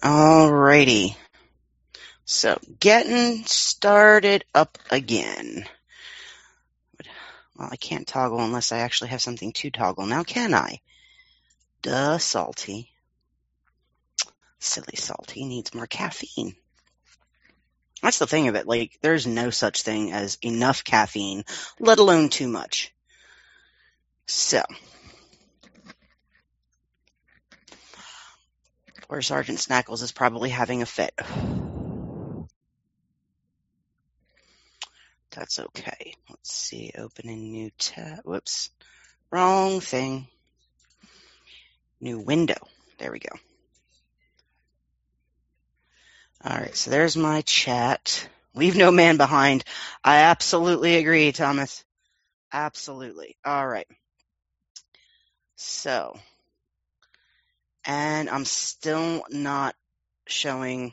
Alrighty. So, getting started up again. Well, I can't toggle unless I actually have something to toggle. Now, can I? Duh, Salty. Silly Salty needs more caffeine. That's the thing of it. Like, there's no such thing as enough caffeine, let alone too much. So, poor Sergeant Snackles is probably having a fit. That's okay. Let's see. Open a new tab. Whoops. Wrong thing. New window. There we go. All right, so there's my chat. Leave no man behind. I absolutely agree, Thomas. Absolutely. All right. So, and I'm still not showing.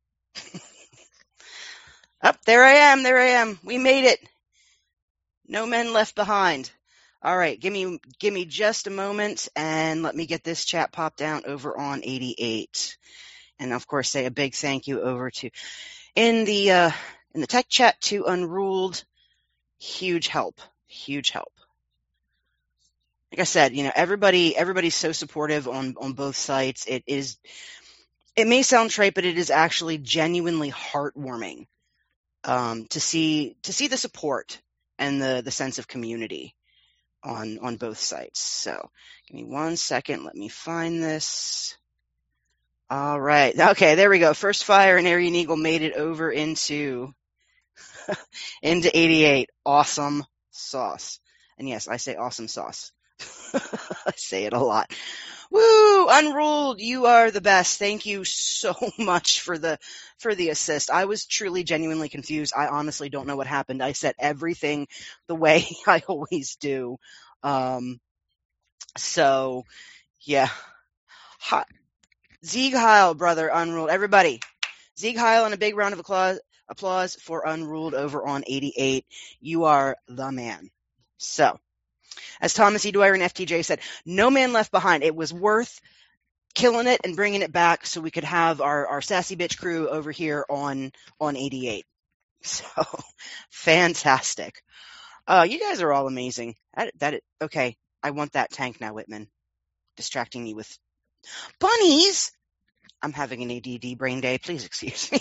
There I am. There I am. We made it. No men left behind. All right, give me just a moment and let me get this chat popped down over on 88. And of course, say a big thank you over to in the tech chat to Unruled. Huge help. Huge help. Like I said, everybody's so supportive on both sites. It may sound trite, but it is actually genuinely heartwarming to see the support and the sense of community on both sites. So give me 1 second. Let me find this. All right. Okay, there we go. First Fire and Aryan Eagle made it over into 88. Awesome sauce. And yes, I say awesome sauce. I say it a lot. Woo! Unruled, you are the best. Thank you so much for the assist. I was truly genuinely confused. I honestly don't know what happened. I set everything the way I always do. So yeah. Zieg Heil, brother, Unruled. Everybody. Zieg Heil and a big round of applause for Unruled over on 88. You are the man. So, as Thomas E. Dwyer and FTJ said, no man left behind. It was worth killing it and bringing it back so we could have our sassy bitch crew over here on 88. So, fantastic. You guys are all amazing. Okay, I want that tank now, Whitman. Distracting me with bunnies. I'm having an ADD brain day. Please excuse me.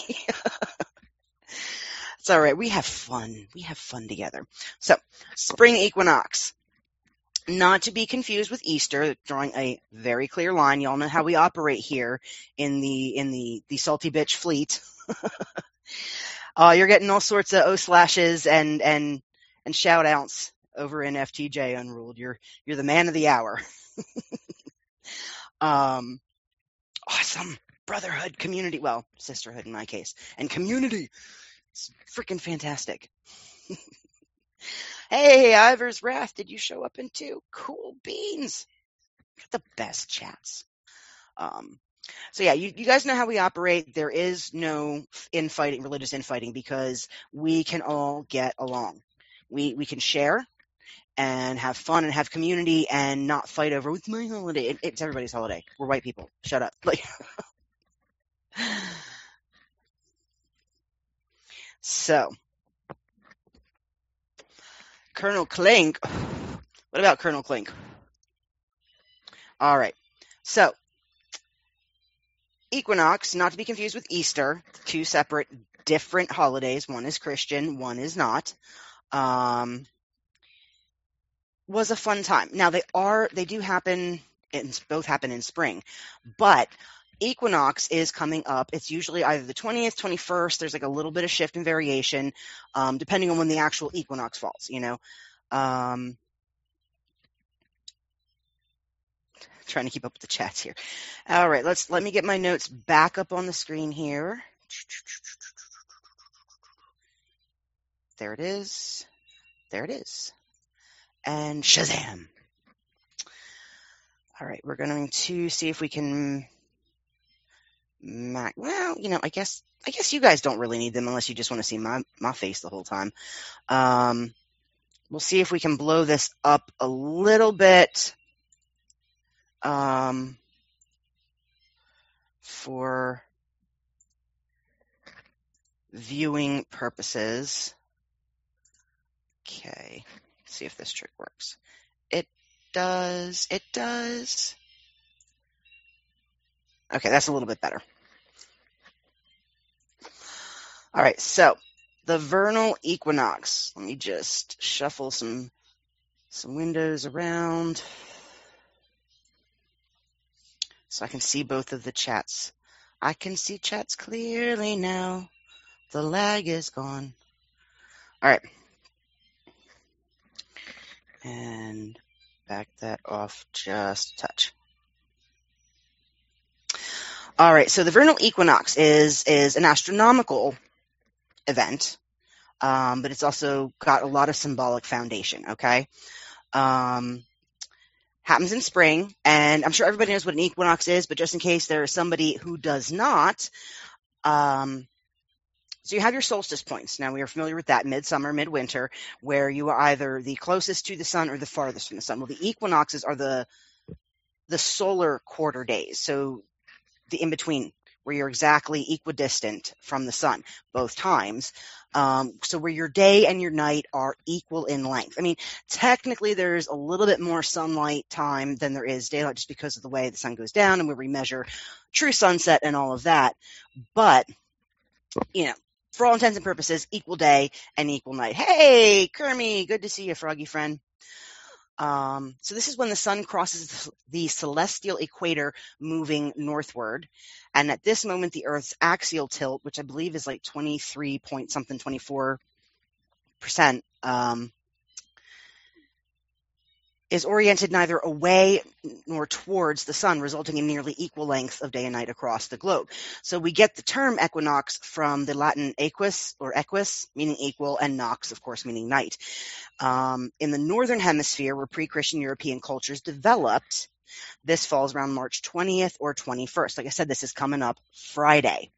It's all right. We have fun. We have fun together. So, spring equinox. Not to be confused with Easter, drawing a very clear line. Y'all know how we operate here in the Salty Bitch fleet. You're getting all sorts of O/slashes and shout outs over in FTJ Unruled. You're the man of the hour. Awesome brotherhood, community, well, sisterhood in my case, and community. It's freaking fantastic. Hey, Ivor's Wrath, did you show up in too? Cool beans. The best chats. So yeah, you guys know how we operate. There is no religious infighting, because we can all get along. We can share and have fun and have community and not fight over with my holiday. It's everybody's holiday. We're white people. Shut up. Like, so, Colonel Clink. What about Colonel Clink? All right. So, equinox, not to be confused with Easter, two separate, different holidays. One is Christian, one is not. Was a fun time. Now they do happen, both happen in spring, but equinox is coming up. It's usually either the 20th, 21st. There's like a little bit of shift and variation, depending on when the actual equinox falls, trying to keep up with the chats here. All right, let me get my notes back up on the screen here. There it is. There it is. And Shazam. All right, we're going to see if we can well, I guess you guys don't really need them unless you just want to see my face the whole time. We'll see if we can blow this up a little bit. For viewing purposes. Okay, see if this trick works. It does. It does. Okay, that's a little bit better. All right, so the vernal equinox. Let me just shuffle some windows around so I can see both of the chats. I can see chats clearly now. The lag is gone. All right. And back that off just a touch. All right, so the vernal equinox is an astronomical event, but it's also got a lot of symbolic foundation, okay? Happens in spring, and I'm sure everybody knows what an equinox is, but just in case there is somebody who does not, so you have your solstice points. Now, we are familiar with that, midsummer, midwinter, where you are either the closest to the sun or the farthest from the sun. Well, the equinoxes are the solar quarter days, so the in-between, where you're exactly equidistant from the sun both times. So where your day and your night are equal in length. I mean, technically there's a little bit more sunlight time than there is daylight just because of the way the sun goes down and where we measure true sunset and all of that. But, you know, for all intents and purposes, equal day and equal night. Hey, Kermie, good to see you, froggy friend. So this is when the sun crosses the celestial equator moving northward. And at this moment, the Earth's axial tilt, which I believe is like 24%, is oriented neither away nor towards the sun, resulting in nearly equal length of day and night across the globe. So we get the term equinox from the Latin equus, or equus, meaning equal, and nox, of course, meaning night. In the northern hemisphere, where pre-Christian European cultures developed, this falls around March 20th or 21st. Like I said, this is coming up Friday.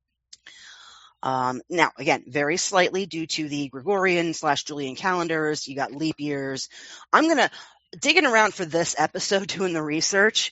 Now, again, very slightly due to the Gregorian/Julian calendars, you got leap years. I'm going to, digging around for this episode, doing the research,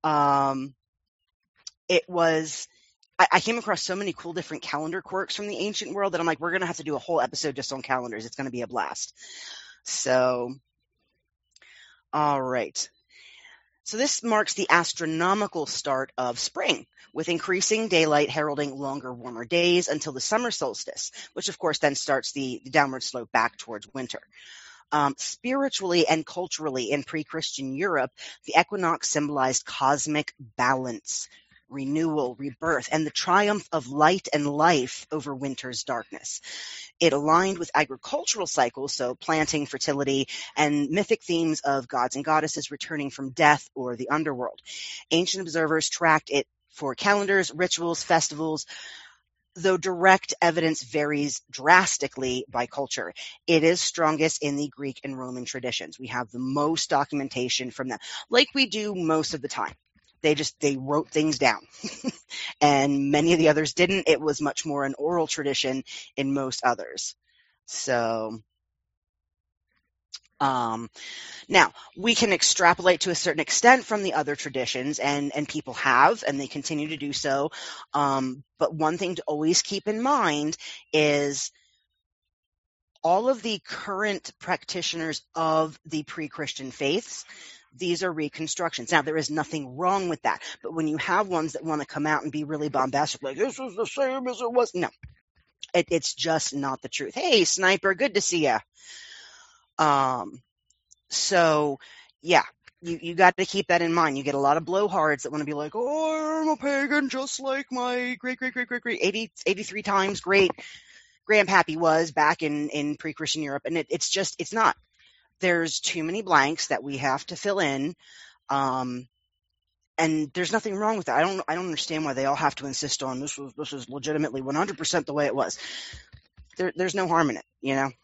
it was, I came across so many cool different calendar quirks from the ancient world that I'm like, we're going to have to do a whole episode just on calendars. It's going to be a blast. So, all right. So this marks the astronomical start of spring, with increasing daylight heralding longer, warmer days until the summer solstice, which of course then starts the downward slope back towards winter. Spiritually and culturally in pre-Christian Europe, the equinox symbolized cosmic balance, renewal, rebirth, and the triumph of light and life over winter's darkness. It aligned with agricultural cycles, so planting, fertility, and mythic themes of gods and goddesses returning from death or the underworld. Ancient observers tracked it for calendars, rituals, festivals, though direct evidence varies drastically by culture. It is strongest in the Greek and Roman traditions. We have the most documentation from them, like we do most of the time. They wrote things down and many of the others didn't. It was much more an oral tradition in most others. So, now we can extrapolate to a certain extent from the other traditions, and people have, and they continue to do so. But one thing to always keep in mind is all of the current practitioners of the pre-Christian faiths, these are reconstructions. Now, there is nothing wrong with that, but when you have ones that want to come out and be really bombastic, like, this is the same as it was, no, it's just not the truth. Hey, Sniper, good to see you. So, yeah, you got to keep that in mind. You get a lot of blowhards that want to be like, oh, I'm a pagan just like my great 83 times great grandpappy was back in pre-Christian Europe. And it's not. There's too many blanks that we have to fill in. And there's nothing wrong with that. I don't understand why they all have to insist on this is legitimately 100% the way it was. There's no harm in it, you know?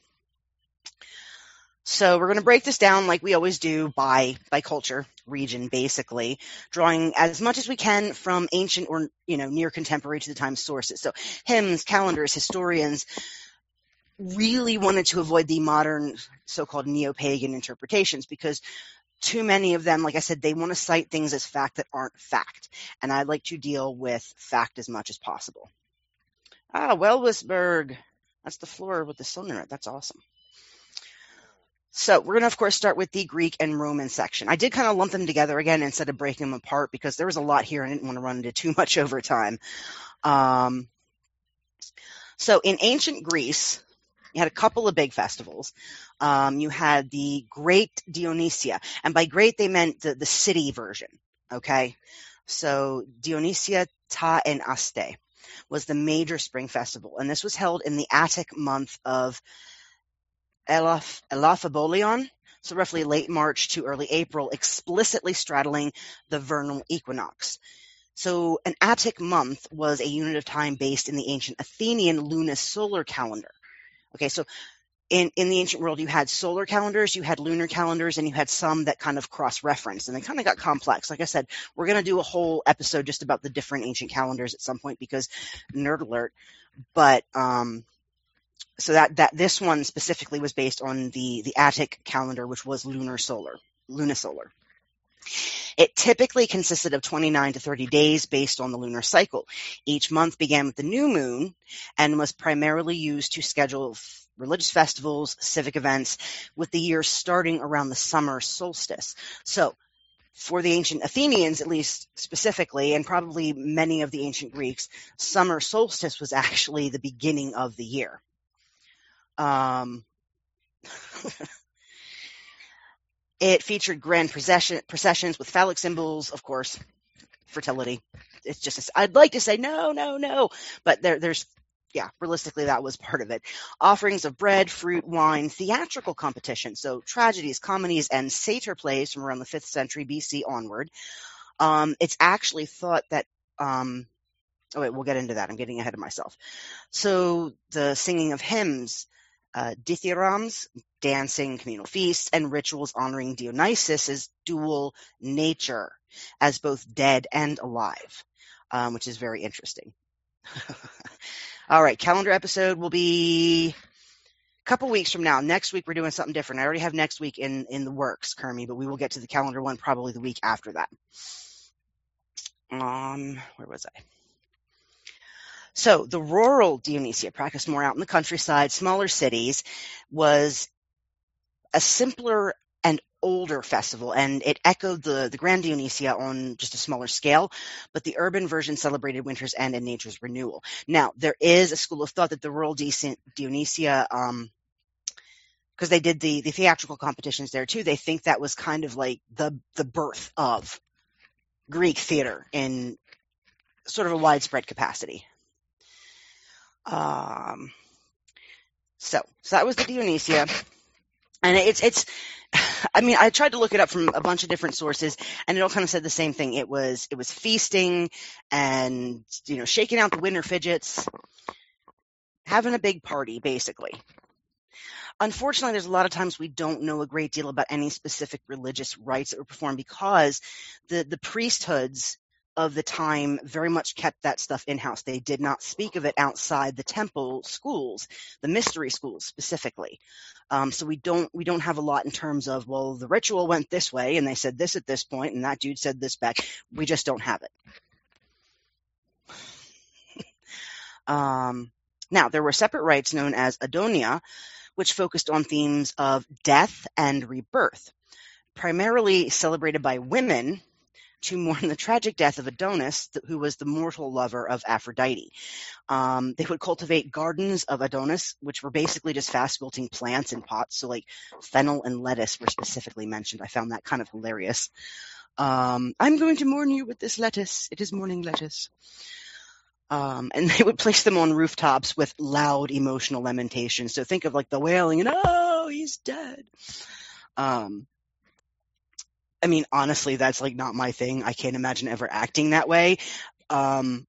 So we're going to break this down like we always do by culture, region, basically, drawing as much as we can from ancient or, near contemporary to the time sources. So hymns, calendars, historians really wanted to avoid the modern so-called neo-pagan interpretations because too many of them, like I said, they want to cite things as fact that aren't fact. And I like to deal with fact as much as possible. Wewelsburg. That's the floor with the sun in it. That's awesome. So we're going to, of course, start with the Greek and Roman section. I did kind of lump them together again instead of breaking them apart because there was a lot here and I didn't want to run into too much over time. So in ancient Greece, you had a couple of big festivals. You had the Great Dionysia, and by great they meant the city version. Okay, so Dionysia ta en Aste was the major spring festival, and this was held in the Attic month of Elaphebolion, so roughly late March to early April, explicitly straddling the vernal equinox. So an Attic month was a unit of time based in the ancient Athenian lunisolar calendar. Okay, so in the ancient world, you had solar calendars, you had lunar calendars, and you had some that kind of cross-referenced, and they kind of got complex. Like I said, we're going to do a whole episode just about the different ancient calendars at some point because nerd alert. But so that this one specifically was based on the Attic calendar, which was lunisolar. It typically consisted of 29 to 30 days based on the lunar cycle. Each month began with the new moon and was primarily used to schedule religious festivals, civic events, with the year starting around the summer solstice. So for the ancient Athenians, at least specifically, and probably many of the ancient Greeks, summer solstice was actually the beginning of the year. It featured grand processions with phallic symbols, of course, fertility. It's just, I'd like to say no, but there's, realistically that was part of it. Offerings of bread, fruit, wine, theatrical competitions, so tragedies, comedies, and satyr plays from around the 5th century BC onward. It's actually thought that, we'll get into that. I'm getting ahead of myself. So the singing of hymns, dithyrambs, dancing, communal feasts, and rituals honoring Dionysus' dual nature as both dead and alive, which is very interesting. All right, calendar episode will be a couple weeks from now. Next week, we're doing something different. I already have next week in the works, Kermie, but we will get to the calendar one probably the week after that. Where was I? So the rural Dionysia, practiced more out in the countryside, smaller cities, was a simpler and older festival, and it echoed the Grand Dionysia on just a smaller scale, but the urban version celebrated winter's end and nature's renewal. Now, there is a school of thought that the rural Dionysia, because they did the theatrical competitions there too, they think that was kind of like the birth of Greek theater in sort of a widespread capacity. So that was the Dionysia, and it's. I mean, I tried to look it up from a bunch of different sources, and it all kind of said the same thing. It was feasting, and shaking out the winter fidgets, having a big party, basically. Unfortunately, there's a lot of times we don't know a great deal about any specific religious rites that were performed because the priesthoods of the time very much kept that stuff in-house. They did not speak of it outside the temple schools, the mystery schools specifically. So we don't have a lot in terms of, well, the ritual went this way and they said this at this point and that dude said this back. We just don't have it. Now, there were separate rites known as Adonia, which focused on themes of death and rebirth, primarily celebrated by women to mourn the tragic death of Adonis, who was the mortal lover of Aphrodite. They would cultivate gardens of Adonis, which were basically just fast-wilting plants in pots. So like fennel and lettuce were specifically mentioned. I found that kind of hilarious. I'm going to mourn you with this lettuce. It is morning lettuce. And they would place them on rooftops with loud emotional lamentations. So think of like the wailing and, oh, he's dead. I mean, honestly, that's like not my thing. I can't imagine ever acting that way. But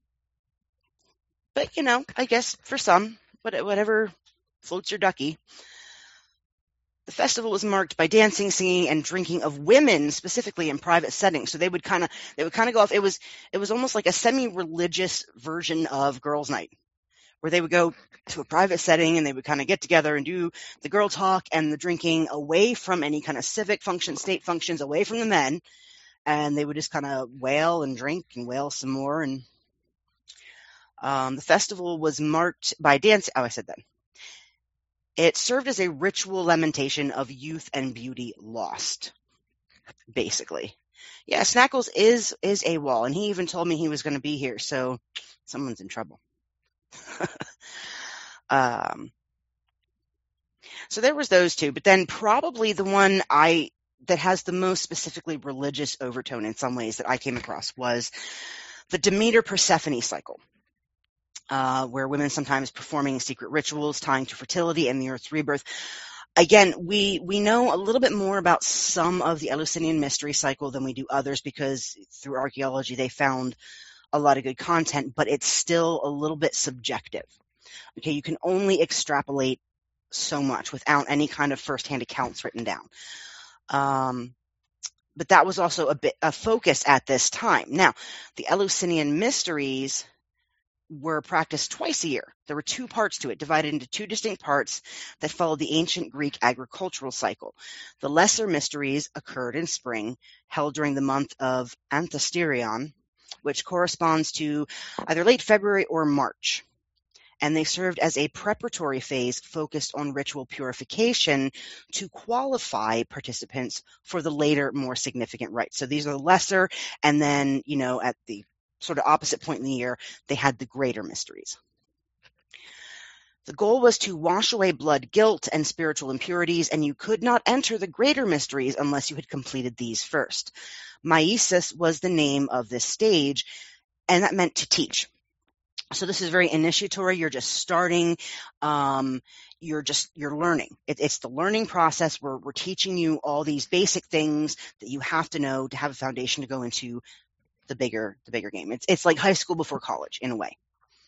I guess for some, whatever floats your ducky. The festival was marked by dancing, singing, and drinking of women, specifically in private settings. So they would kind of go off. It was almost like a semi-religious version of girls' night, where they would go to a private setting and they would kind of get together and do the girl talk and the drinking away from any kind of civic function, state functions, away from the men. And they would just kind of wail and drink and wail some more. And The festival was marked by dance. Oh, I said that. It served as a ritual lamentation of youth and beauty lost, basically. Yeah, Snackles is AWOL, and he even told me he was going to be here, so someone's in trouble. So there was those two, but then probably the one that has the most specifically religious overtone in some ways that I came across was the Demeter Persephone cycle, where women sometimes performing secret rituals tying to fertility and the Earth's rebirth. Again, we know a little bit more about some of the Eleusinian mystery cycle than we do others because through archaeology they found a lot of good content, but it's still a little bit subjective. Okay, you can only extrapolate so much without any kind of firsthand accounts written down. But that was also a focus at this time. Now, the Eleusinian mysteries were practiced twice a year. There were two parts to it, divided into two distinct parts that followed the ancient Greek agricultural cycle. The lesser mysteries occurred in spring, held during the month of Anthesterion, which corresponds to either late February or March. And they served as a preparatory phase focused on ritual purification to qualify participants for the later, more significant rites. So these are the lesser, and then, at the sort of opposite point in the year, they had the greater mysteries. The goal was to wash away blood guilt and spiritual impurities, and you could not enter the greater mysteries unless you had completed these first. Maisis was the name of this stage, and that meant to teach. So this is very initiatory. You're just starting. You're learning. It's the learning process. We're teaching you all these basic things that you have to know to have a foundation to go into the bigger game. It's like high school before college in a way.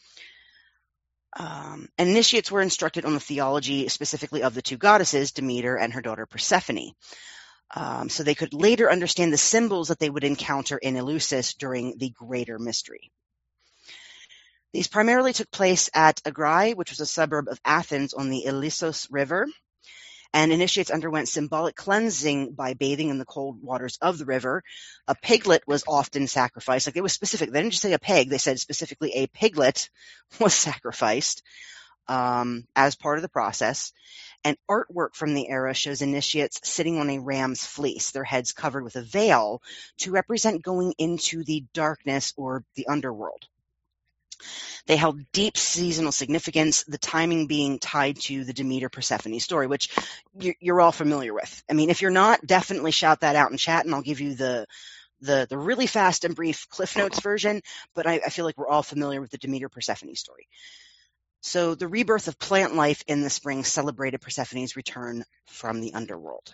Initiates were instructed on the theology specifically of the two goddesses, Demeter and her daughter Persephone. So they could later understand the symbols that they would encounter in Eleusis during the greater mystery. These primarily took place at Agrae, which was a suburb of Athens on the Ilissos River, and initiates underwent symbolic cleansing by bathing in the cold waters of the river. A piglet was often sacrificed. Like, it was specific. They didn't just say a pig. They said specifically a piglet was sacrificed as part of the process. And artwork from the era shows initiates sitting on a ram's fleece, their heads covered with a veil to represent going into the darkness or the underworld. They held deep seasonal significance, the timing being tied to the Demeter Persephone story, which you're all familiar with. I mean, if you're not, definitely shout that out in chat, and I'll give you the really fast and brief Cliff Notes version, but I feel like we're all familiar with the Demeter Persephone story. So the rebirth of plant life in the spring celebrated Persephone's return from the underworld.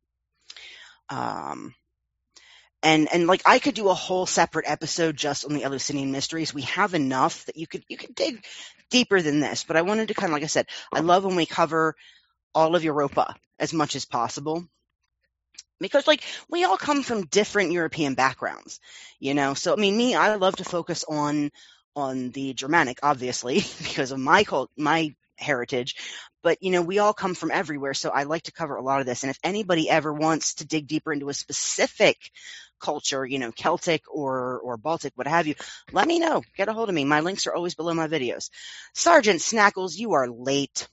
And like, I could do a whole separate episode just on the Eleusinian mysteries. We have enough that you could dig deeper than this. But I wanted to kind of, like I said, I love when we cover all of Europa as much as possible. Because, like, we all come from different European backgrounds, So, I mean, I love to focus on the Germanic, obviously, because of my heritage. But, we all come from everywhere, so I like to cover a lot of this. And if anybody ever wants to dig deeper into a specific culture, Celtic or Baltic, what have you, let me know. Get a hold of me. My links are always below my videos. Sergeant Snackles, you are late.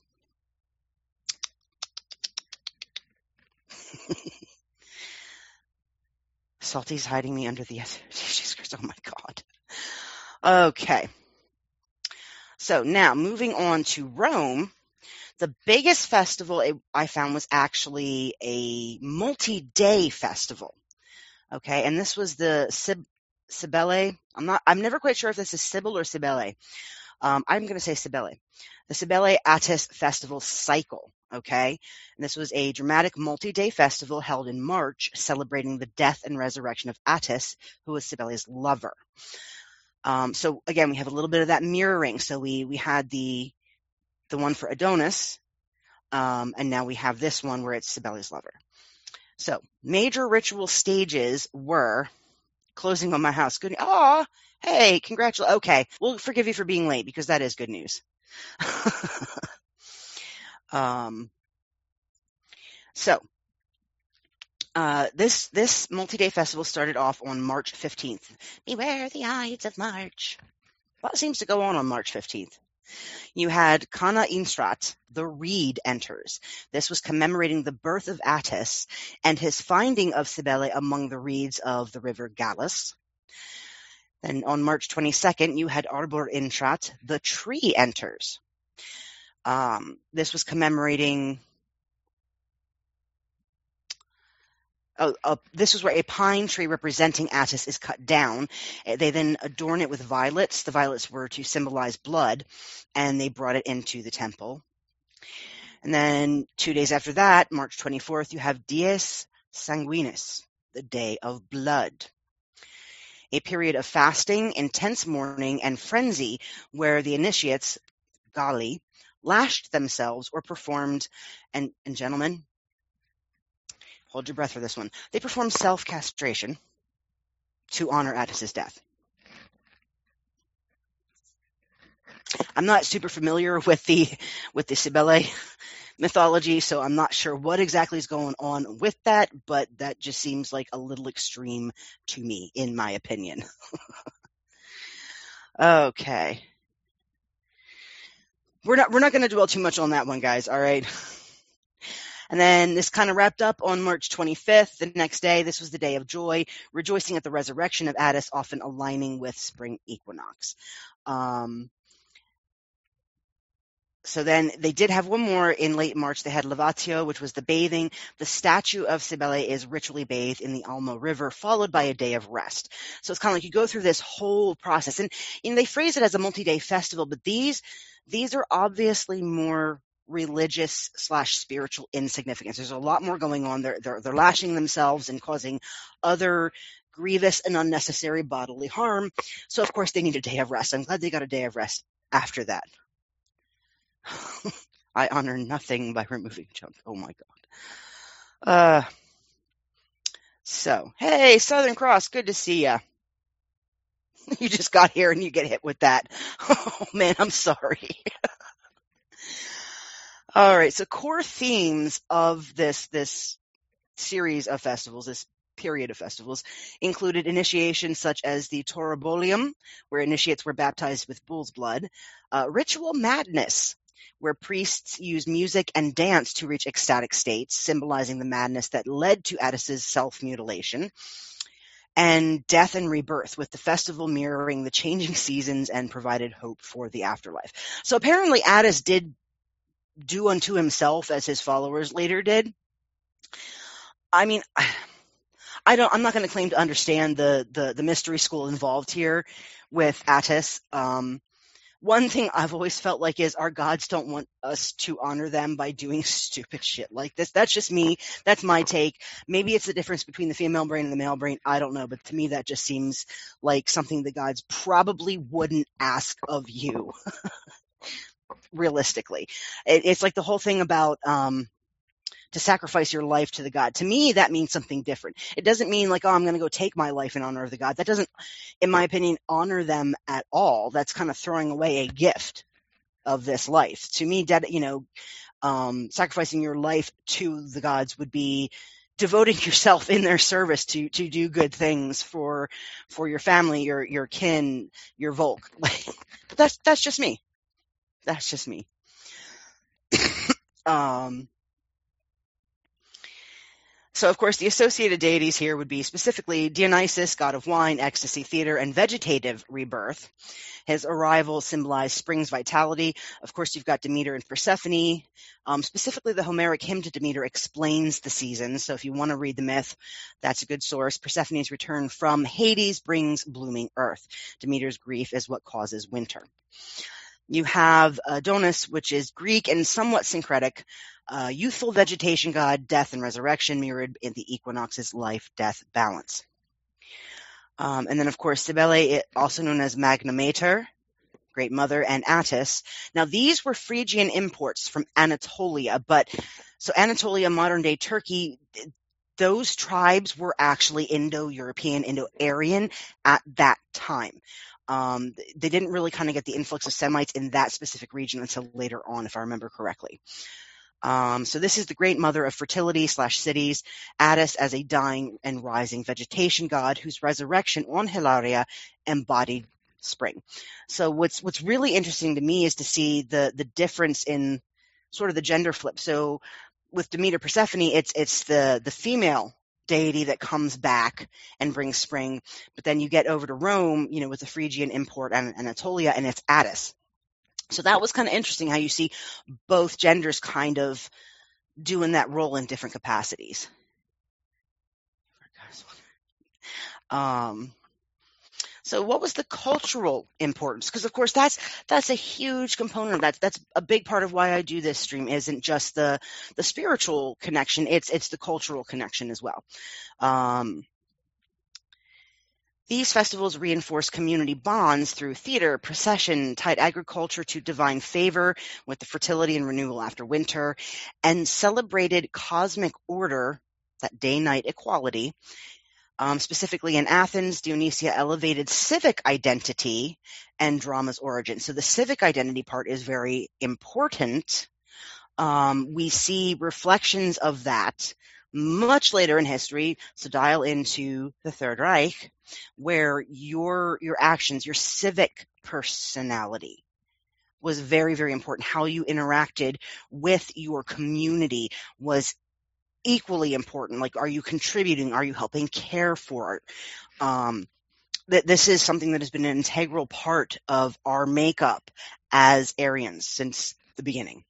Salty's hiding me under the... Oh, my God. Okay. So now, moving on to Rome, the biggest festival I found was actually a multi-day festival. Okay, and this was the Cybele. I'm never quite sure if this is Sybil or Cybele. I'm going to say Cybele. The Cybele Attis Festival Cycle. Okay, and this was a dramatic multi-day festival held in March, celebrating the death and resurrection of Attis, who was Cybele's lover. So again, we have a little bit of that mirroring. So we had the one for Adonis, and now we have this one where it's Cybele's lover. So major ritual stages were closing on my house. Good. Oh, hey, congratulations. Okay, we'll forgive you for being late because that is good news. This multi-day festival started off on March 15th. Beware the Ides of March. A lot seems to go on March 15th. You had Kana Instrat, the reed, enters. This was commemorating the birth of Attis and his finding of Cybele among the reeds of the river Gallus. Then on March 22nd, you had Arbor Intrat, the tree, enters. This was commemorating... this was where a pine tree representing Attis is cut down. They then adorn it with violets. The violets were to symbolize blood, and they brought it into the temple. And then 2 days after that, March 24th, you have Dies Sanguinis, the Day of Blood. A period of fasting, intense mourning, and frenzy where the initiates, Gali, lashed themselves or performed, and gentlemen, hold your breath for this one. They performed self-castration to honor Attis's death. I'm not super familiar with the Cybele mythology, so I'm not sure what exactly is going on with that, but that just seems like a little extreme to me, in my opinion. Okay. We're not going to dwell too much on that one, guys, all right? And then this kind of wrapped up on March 25th. The next day, this was the day of joy, rejoicing at the resurrection of Attis, often aligning with spring equinox. So then they did have one more in late March. They had Levatio, which was the bathing. The statue of Cybele is ritually bathed in the Alma River, followed by a day of rest. So it's kind of like you go through this whole process. And they phrase it as a multi-day festival, but these are obviously more religious / spiritual insignificance. There's a lot more going on. They're lashing themselves and causing other grievous and unnecessary bodily harm. So of course they need a day of rest. I'm glad they got a day of rest after that. I honor nothing by removing junk. Oh my God. So, hey, Southern Cross, good to see ya. You just got here and you get hit with that. Oh man, I'm sorry. All right, so core themes of this series of festivals, this period of festivals, included initiations such as the Torobolium, where initiates were baptized with bull's blood, ritual madness, where priests use music and dance to reach ecstatic states, symbolizing the madness that led to Attis's self-mutilation, and death and rebirth, with the festival mirroring the changing seasons and provided hope for the afterlife. So apparently Attis did do unto himself as his followers later did. I mean, I'm not going to claim to understand the mystery school involved here with Attis. One thing I've always felt like is our gods don't want us to honor them by doing stupid shit like this. That's just me. That's my take. Maybe it's the difference between the female brain and the male brain. I don't know. But to me, that just seems like something the gods probably wouldn't ask of you. Realistically, it's like the whole thing about to sacrifice your life to the god. To me, that means something different. It doesn't mean like, oh, I'm going to go take my life in honor of the god. That doesn't, in my opinion, honor them at all. That's kind of throwing away a gift of this life. To me, sacrificing your life to the gods would be devoting yourself in their service to do good things for your family, your kin, your Volk. But that's just me. That's just me. So, of course, the associated deities here would be specifically Dionysus, god of wine, ecstasy, theater, and vegetative rebirth. His arrival symbolized spring's vitality. Of course, you've got Demeter and Persephone. Specifically, the Homeric hymn to Demeter explains the seasons. So if you want to read the myth, that's a good source. Persephone's return from Hades brings blooming earth. Demeter's grief is what causes winter. You have Adonis, which is Greek and somewhat syncretic, youthful vegetation god, death and resurrection, mirrored in the equinox's life-death balance. And then, of course, Cybele, also known as Magna Mater, Great Mother, and Attis. Now, these were Phrygian imports from Anatolia, so Anatolia, modern-day Turkey, those tribes were actually Indo-European, Indo-Aryan at that time. They didn't really kind of get the influx of Semites in that specific region until later on, if I remember correctly. So this is the Great Mother of fertility / cities, Attis as a dying and rising vegetation god whose resurrection on Hilaria embodied spring. So what's really interesting to me is to see the difference in sort of the gender flip. So with Demeter Persephone, it's the female deity that comes back and brings spring. But then you get over to Rome, with the Phrygian import and Anatolia, and it's Attis. So that was kind of interesting how you see both genders kind of doing that role in different capacities. So what was the cultural importance? Because of course that's a huge component of that. That's a big part of why I do this stream. Isn't just the spiritual connection. It's the cultural connection as well. These festivals reinforce community bonds through theater, procession, tied agriculture to divine favor with the fertility and renewal after winter, and celebrated cosmic order, that day-night equality. Specifically in Athens, Dionysia elevated civic identity and drama's origin. So the civic identity part is very important. We see reflections of that much later in history. So dial into the Third Reich, where your actions, your civic personality was very, very important. How you interacted with your community was equally important. Like, are you contributing? Are you helping care for it? This is something that has been an integral part of our makeup as Aryans since the beginning.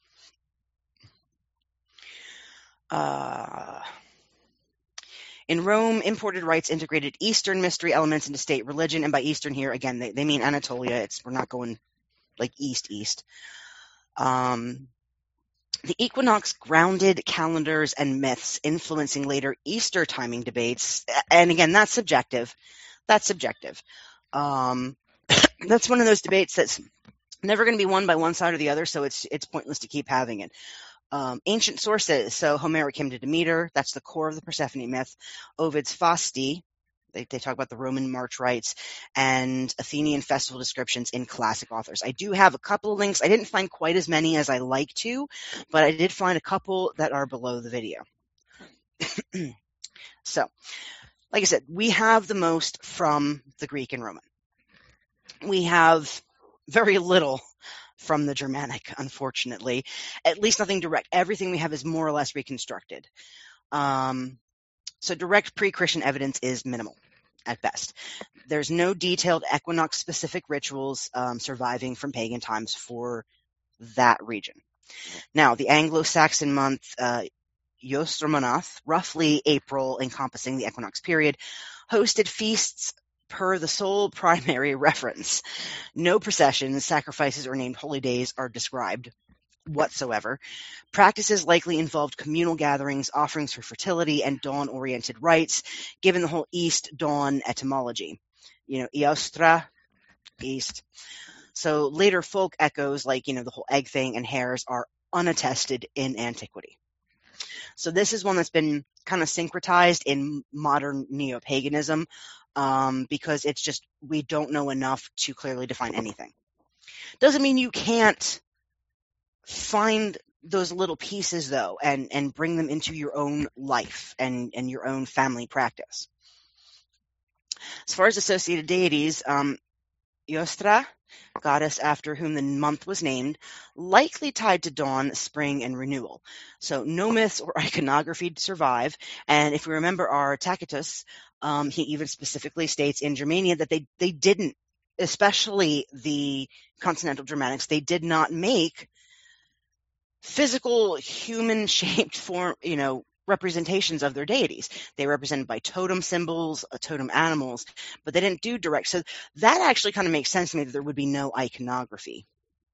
In Rome, imported rites integrated Eastern mystery elements into state religion, and by Eastern here, again, they mean Anatolia. We're not going like east. The equinox grounded calendars and myths, influencing later Easter timing debates. And again, that's subjective. That's one of those debates that's never going to be won by one side or the other, so it's pointless to keep having it. Ancient sources, so Homeric hymn to Demeter, that's the core of the Persephone myth. Ovid's Fasti, they talk about the Roman March rites, and Athenian festival descriptions in classic authors. I do have a couple of links. I didn't find quite as many as I like to, but I did find a couple that are below the video. So, like I said, we have the most from the Greek and Roman. We have very little from the Germanic, unfortunately. At least nothing direct. Everything we have is more or less reconstructed. So direct pre-Christian evidence is minimal at best. There's no detailed equinox-specific rituals surviving from pagan times for that region. Now, the Anglo-Saxon month Jöstremónath, roughly April, encompassing the equinox period, hosted feasts per the sole primary reference. No processions, sacrifices, or named holy days are described whatsoever. Practices likely involved communal gatherings, offerings for fertility, and dawn-oriented rites, given the whole east-dawn etymology. Eostra, east. So later folk echoes like, the whole egg thing and hares are unattested in antiquity. So this is one that's been kind of syncretized in modern neo-paganism because it's just, we don't know enough to clearly define anything. Doesn't mean you can't find those little pieces, though, and bring them into your own life and your own family practice. As far as associated deities, Eostra, goddess after whom the month was named, likely tied to dawn, spring, and renewal. So no myths or iconography survive. And if we remember our Tacitus, he even specifically states in Germania that they didn't, especially the continental Germanics, they did not make physical human-shaped form, representations of their deities. They were represented by totem symbols, totem animals, but they didn't do direct. So that actually kind of makes sense to me that there would be no iconography.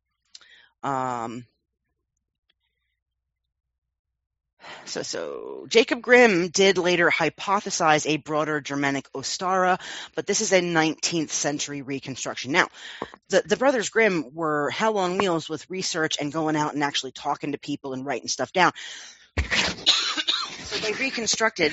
So Jacob Grimm did later hypothesize a broader Germanic Ostara, but this is a 19th century reconstruction. Now, the brothers Grimm were hell on wheels with research and going out and actually talking to people and writing stuff down. So they reconstructed,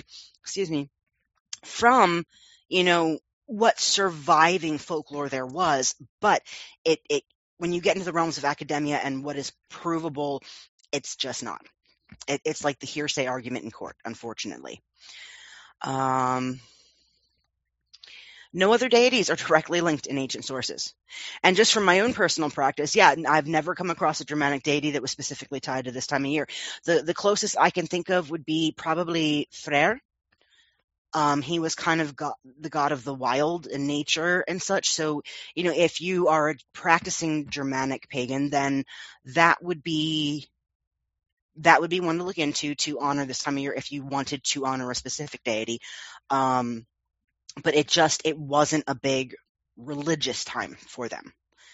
from, what surviving folklore there was, but it when you get into the realms of academia and what is provable, it's just not. It's like the hearsay argument in court, unfortunately. No other deities are directly linked in ancient sources. And just from my own personal practice, I've never come across a Germanic deity that was specifically tied to this time of year. The closest I can think of would be probably Freyr. He was kind of the god of the wild and nature and such. So, if you are a practicing Germanic pagan, then that would be one to look into to honor this time of year if you wanted to honor a specific deity. But it wasn't a big religious time for them.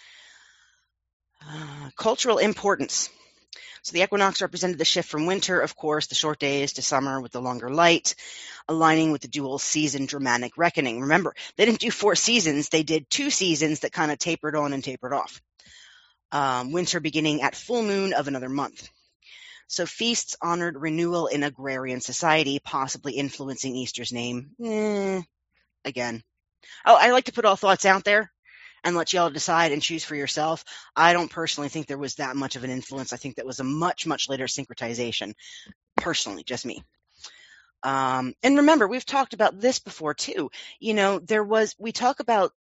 Cultural importance. So the equinox represented the shift from winter, of course, the short days, to summer with the longer light, aligning with the dual season Germanic reckoning. Remember, they didn't do 4 seasons, they did 2 seasons that kind of tapered on and tapered off. Winter beginning at full moon of another month. So feasts honored renewal in agrarian society, possibly influencing Easter's name. Again. Oh, I like to put all thoughts out there and let y'all decide and choose for yourself. I don't personally think there was that much of an influence. I think that was a much, much later syncretization. Personally, just me. And remember, we've talked about this before too. We talk about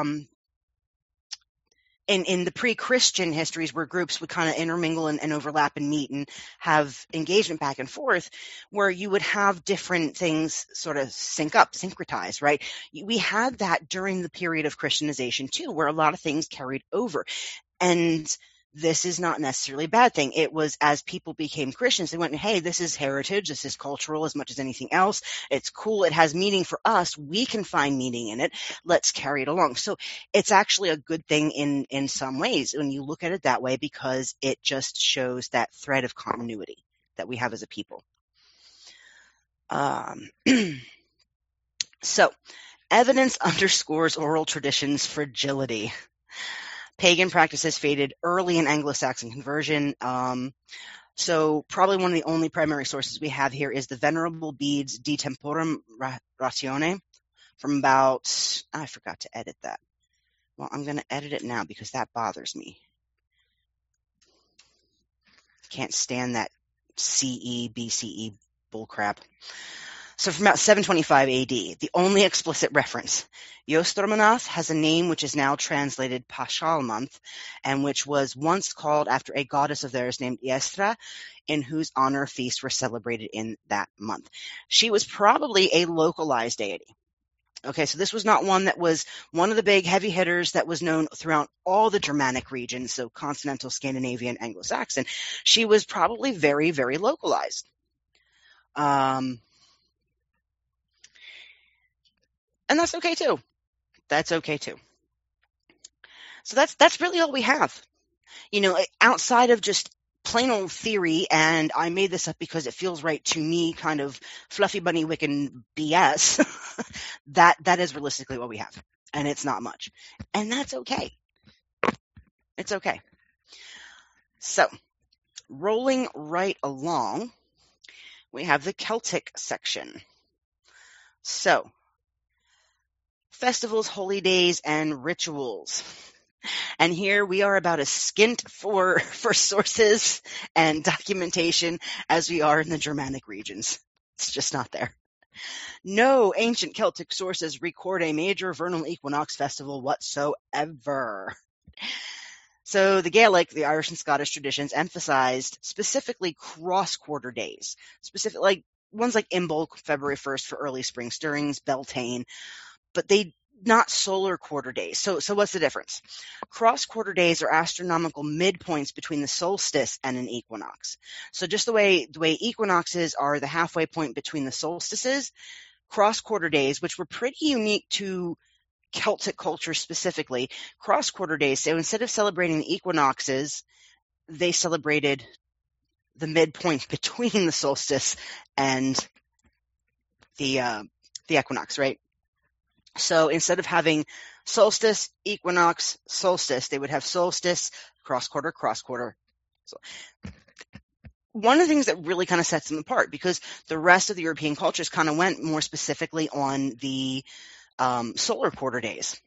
in the pre-Christian histories where groups would kind of intermingle and overlap and meet and have engagement back and forth, where you would have different things sort of syncretize, right? We had that during the period of Christianization too, where a lot of things carried over. And this is not necessarily a bad thing. It was as people became Christians, they went, hey, this is heritage, this is cultural as much as anything else. It's cool, it has meaning for us, we can find meaning in it, let's carry it along. So it's actually a good thing in some ways when you look at it that way, because it just shows that thread of continuity that we have as a people. So, evidence underscores oral tradition's fragility. Pagan practices faded early in Anglo-Saxon conversion. So probably one of the only primary sources we have here is the Venerable Bede's De Temporum Ratione from about, I forgot to edit that. Well, I'm going to edit it now because that bothers me. Can't stand that CE, BCE bullcrap. So from about 725 AD, the only explicit reference. Jöstrumanath has a name which is now translated Paschal month, and which was once called after a goddess of theirs named Iestra, in whose honor feasts were celebrated in that month. She was probably a localized deity. Okay, so this was not one that was one of the big heavy hitters that was known throughout all the Germanic regions, so continental, Scandinavian, Anglo-Saxon. She was probably very, very localized. And that's okay too. That's okay too. So that's really all we have. Outside of just plain old theory, and I made this up because it feels right to me, kind of fluffy bunny Wiccan BS, that is realistically what we have. And it's not much. And that's okay. It's okay. So, rolling right along, we have the Celtic section. So, festivals, holy days, and rituals. And here we are about as skint for sources and documentation as we are in the Germanic regions. It's just not there. No ancient Celtic sources record a major vernal equinox festival whatsoever. So the Gaelic, the Irish and Scottish traditions emphasized specifically cross-quarter days, like ones like Imbolc, February 1st for early spring stirrings, Beltane, but they not solar quarter days. So what's the difference? Cross quarter days are astronomical midpoints between the solstice and an equinox. So just the way equinoxes are the halfway point between the solstices, cross quarter days, which were pretty unique to Celtic culture specifically, cross quarter days. So instead of celebrating the equinoxes, they celebrated the midpoint between the solstice and the equinox, right? So instead of having solstice, equinox, solstice, they would have solstice, cross quarter, cross quarter. So one of the things that really kind of sets them apart, because the rest of the European cultures kind of went more specifically on the solar quarter days.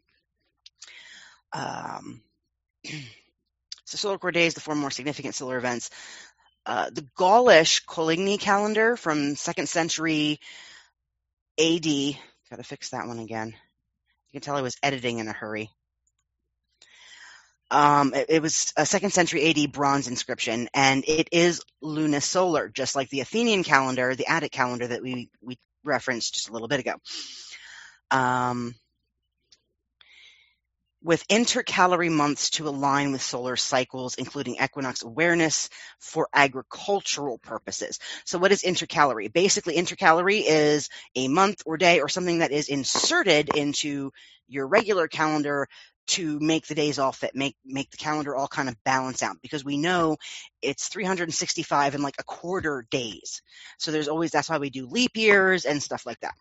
So solar quarter days, the 4 more significant solar events. The Gaulish Coligny calendar from 2nd century AD, got to fix that one again. You can tell I was editing in a hurry. It was a 2nd century AD bronze inscription, and it is lunisolar, just like the Athenian calendar, the Attic calendar that we referenced just a little bit ago. With intercalary months to align with solar cycles, including equinox awareness for agricultural purposes. So what is intercalary? Basically, intercalary is a month or day or something that is inserted into your regular calendar to make the days all fit, make the calendar all kind of balance out, because we know it's 365 and like a quarter days. So there's always, that's why we do leap years and stuff like that.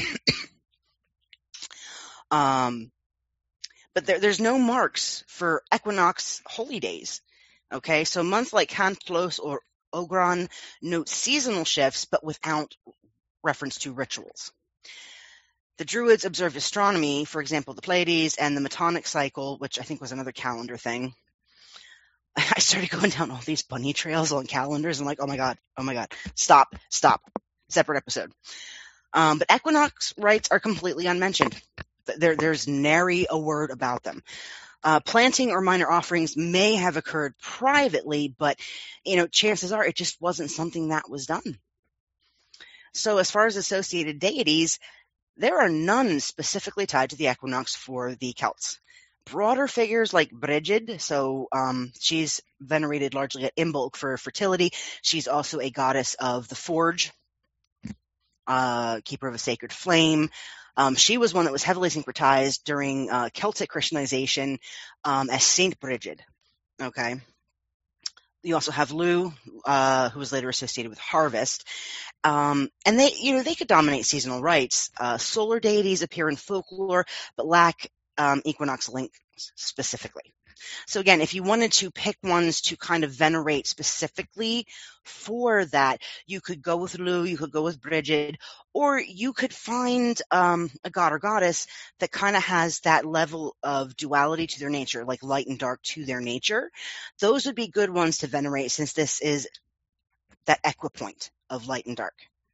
But there's no marks for equinox holy days. Okay, so months like Cantlos or Ogron note seasonal shifts, but without reference to rituals. The Druids observed astronomy, for example, the Pleiades and the Metonic cycle, which I think was another calendar thing. I started going down all these bunny trails on calendars. I'm like, oh my God, stop, separate episode. But equinox rites are completely unmentioned. There's nary a word about them. Planting or minor offerings may have occurred privately, but chances are it just wasn't something that was done. So as far as associated deities, there are none specifically tied to the equinox for the Celts. Broader figures like Brigid, so she's venerated largely at Imbolc for fertility. She's also a goddess of the forge, keeper of a sacred flame. She was one that was heavily syncretized during Celtic Christianization as Saint Brigid. Okay. You also have Lugh, who was later associated with harvest. And they could dominate seasonal rites. Solar deities appear in folklore, but lack equinox links specifically. So again, if you wanted to pick ones to kind of venerate specifically for that, you could go with Lugh, you could go with Brigid, or you could find a god or goddess that kind of has that level of duality to their nature, like light and dark to their nature. Those would be good ones to venerate, since this is that equipoint of light and dark.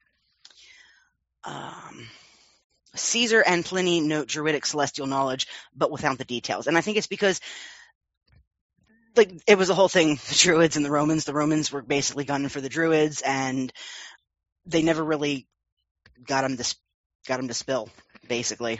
Caesar and Pliny note Druidic celestial knowledge, but without the details. And I think it's because it was a whole thing, the Druids and the Romans. The Romans were basically gunning for the Druids, and they never really got them to spill, basically.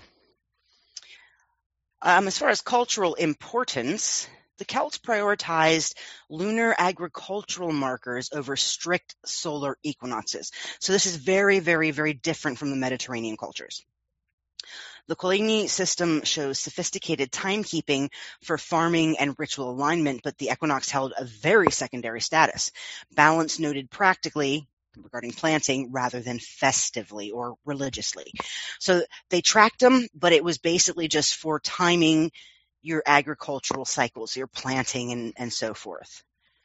As far as cultural importance, the Celts prioritized lunar agricultural markers over strict solar equinoxes. So this is very, very, very different from the Mediterranean cultures. The Coligny system shows sophisticated timekeeping for farming and ritual alignment, but the equinox held a very secondary status. Balance noted practically regarding planting rather than festively or religiously. So they tracked them, but it was basically just for timing your agricultural cycles, your planting and so forth.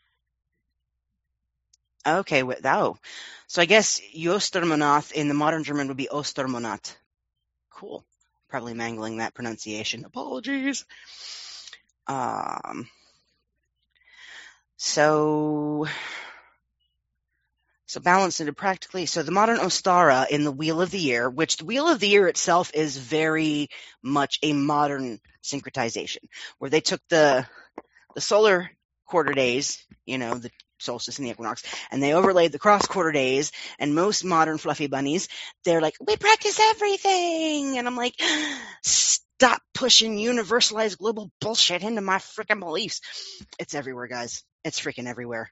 Okay, so I guess Jostermonath in the modern German would be Ostermonat. Cool. Probably mangling that pronunciation. Apologies. So balance into practically. So the modern Ostara in the Wheel of the Year, which the Wheel of the Year itself is very much a modern syncretization, where they took the solar quarter days, the solstice and the equinox, and they overlaid the cross quarter days. And most modern fluffy bunnies, they're like, we practice everything, and I'm like, stop pushing universalized global bullshit into my freaking beliefs. It's everywhere, guys. It's freaking everywhere.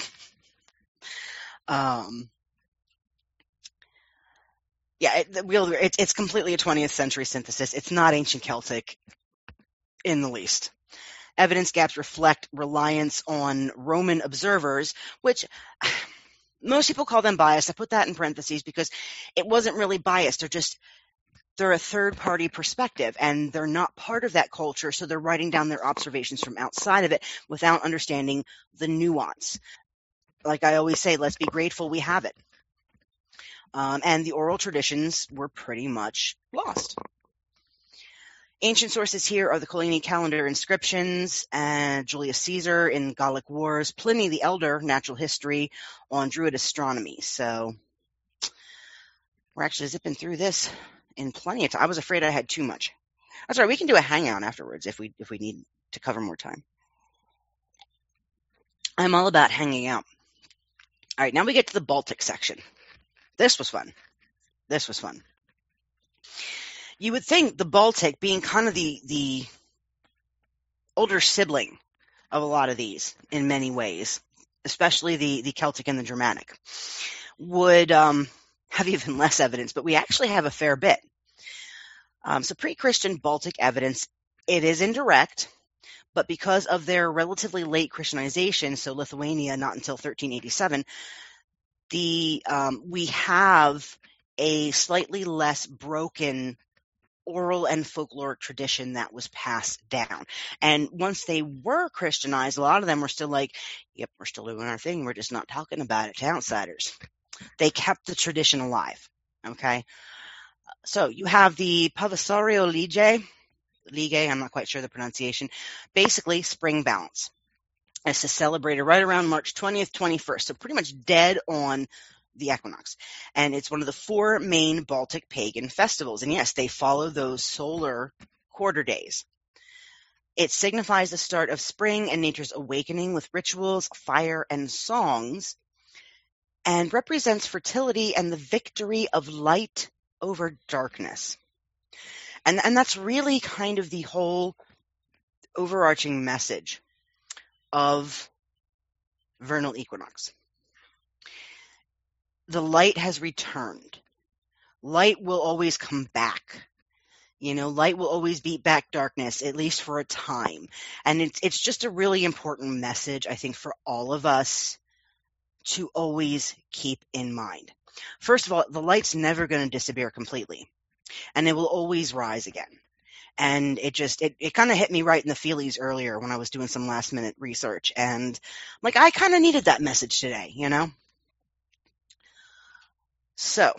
It's completely a 20th century synthesis. It's not ancient Celtic in the least. Evidence gaps reflect reliance on Roman observers, which most people call them biased. I put that in parentheses because it wasn't really biased. They're a third-party perspective, and they're not part of that culture, so they're writing down their observations from outside of it without understanding the nuance. Like I always say, let's be grateful we have it. And the oral traditions were pretty much lost. Ancient sources here are the Coligny calendar inscriptions and Julius Caesar in Gallic Wars, Pliny the Elder, natural history on Druid astronomy. So we're actually zipping through this in plenty of time. I was afraid I had too much. That's right. We can do a hangout afterwards if we need to cover more time. I'm all about hanging out. All right, now we get to the Baltic section. This was fun. You would think the Baltic, being kind of the older sibling of a lot of these in many ways, especially the Celtic and the Germanic, would have even less evidence, but we actually have a fair bit. So pre-Christian Baltic evidence, it is indirect, but because of their relatively late Christianization, so Lithuania not until 1387, we have a slightly less broken oral and folkloric tradition that was passed down. And once they were Christianized, a lot of them were still like, yep, we're still doing our thing. We're just not talking about it to outsiders. They kept the tradition alive. Okay. So you have the Pavasario Lige, I'm not quite sure the pronunciation, basically spring balance. This is celebrated right around March 20th, 21st. So pretty much dead on the equinox. And it's one of the 4 main Baltic pagan festivals. And yes, they follow those solar quarter days. It signifies the start of spring and nature's awakening with rituals, fire, and songs, and represents fertility and the victory of light over darkness. And that's really kind of the whole overarching message of vernal equinox. The light has returned. Light will always come back. Light will always beat back darkness, at least for a time. And it's just a really important message, I think, for all of us to always keep in mind. First of all, the light's never going to disappear completely, and it will always rise again. And it kind of hit me right in the feelies earlier when I was doing some last minute research. And I kind of needed that message today, So,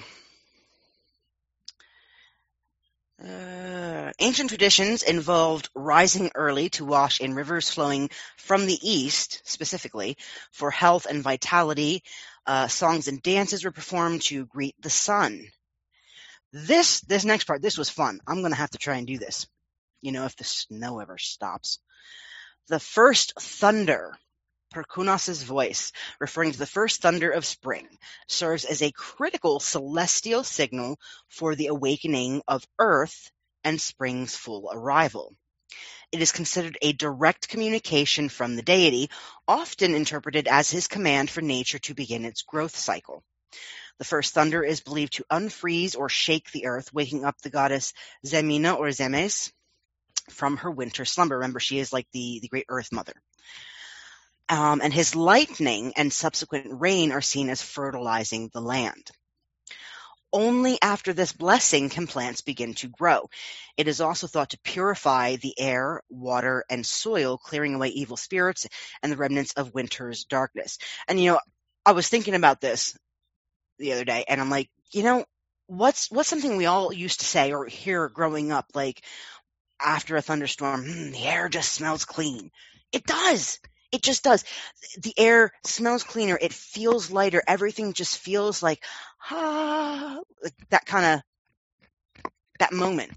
ancient traditions involved rising early to wash in rivers flowing from the east, specifically, for health and vitality. Songs and dances were performed to greet the sun. This next part, this was fun. I'm going to have to try and do this, if the snow ever stops. The first thunder, Perkunas' voice, referring to the first thunder of spring, serves as a critical celestial signal for the awakening of Earth and spring's full arrival. It is considered a direct communication from the deity, often interpreted as his command for nature to begin its growth cycle. The first thunder is believed to unfreeze or shake the earth, waking up the goddess Zemina or Zemes from her winter slumber. Remember, she is like the great Earth Mother. And his lightning and subsequent rain are seen as fertilizing the land. Only after this blessing can plants begin to grow. It is also thought to purify the air, water, and soil, clearing away evil spirits and the remnants of winter's darkness. And, I was thinking about this the other day, and I'm like, what's something we all used to say or hear growing up, like after a thunderstorm, the air just smells clean. It does. It just does. The air smells cleaner. It feels lighter. Everything just feels like that moment.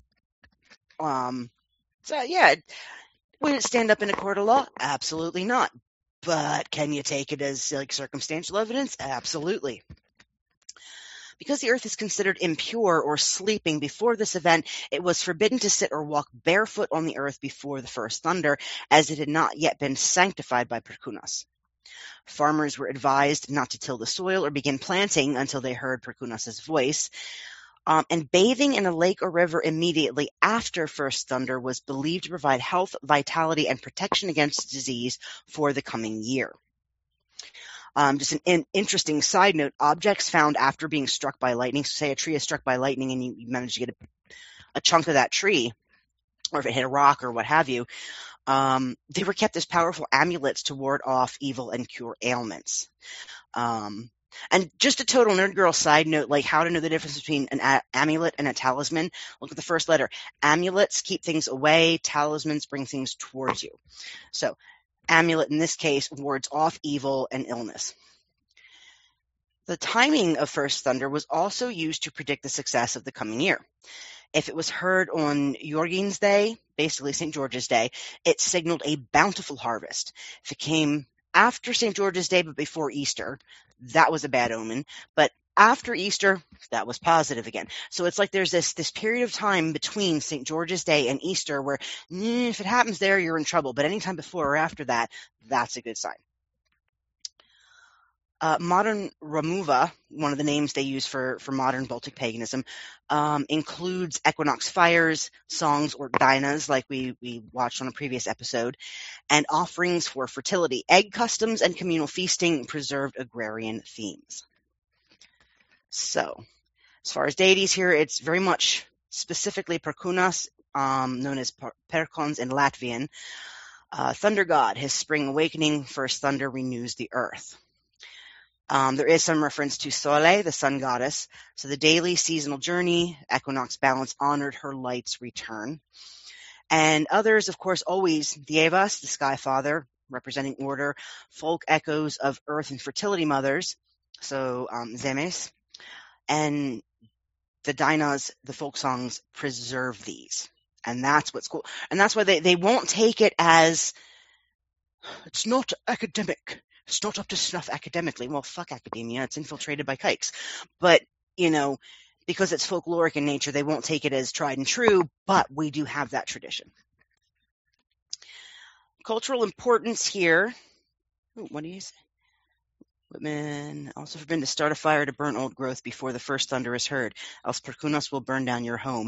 So yeah, would it stand up in a court of law? Absolutely not. But can you take it as circumstantial evidence? Absolutely. Because the earth is considered impure or sleeping before this event, it was forbidden to sit or walk barefoot on the earth before the first thunder, as it had not yet been sanctified by Perkunas. Farmers were advised not to till the soil or begin planting until they heard Perkunas' voice. And bathing in a lake or river immediately after first thunder was believed to provide health, vitality, and protection against disease for the coming year. Just an interesting side note, objects found after being struck by lightning, so say a tree is struck by lightning and you manage to get a chunk of that tree, or if it hit a rock or what have you, they were kept as powerful amulets to ward off evil and cure ailments. And just a total nerd girl side note, how to know the difference between an amulet and a talisman. Look at the first letter. Amulets keep things away. Talismans bring things towards you. So amulet in this case wards off evil and illness. The timing of first thunder was also used to predict the success of the coming year. If it was heard on Jorgen's Day, basically St. George's Day, it signaled a bountiful harvest. If it came after St. George's Day but before Easter, that was a bad omen. But after Easter, that was positive again. So it's like there's this period of time between St. George's Day and Easter where if it happens there, you're in trouble. But anytime before or after that, that's a good sign. Modern Ramuva, one of the names they use for modern Baltic paganism, includes equinox fires, songs, or dinas, like we watched on a previous episode, and offerings for fertility. Egg customs and communal feasting preserved agrarian themes. So, as far as deities here, it's very much specifically Perkunas, known as Perkons in Latvian. Thunder god, his spring awakening, first thunder renews the earth. There is some reference to Sole, the sun goddess. So the daily seasonal journey, equinox balance, honored her light's return. And others, of course, always Dievas, the sky father, representing order, folk echoes of earth and fertility mothers, so Zemes, and the Dinas, the folk songs, preserve these. And that's what's cool. And that's why they won't take it as, it's not academic. It's not up to snuff academically. Well, fuck academia. It's infiltrated by kikes. But, because it's folkloric in nature, they won't take it as tried and true, but we do have that tradition. Cultural importance here. Ooh, what do you say? Women also forbidden to start a fire to burn old growth before the first thunder is heard, else Perkunas will burn down your home.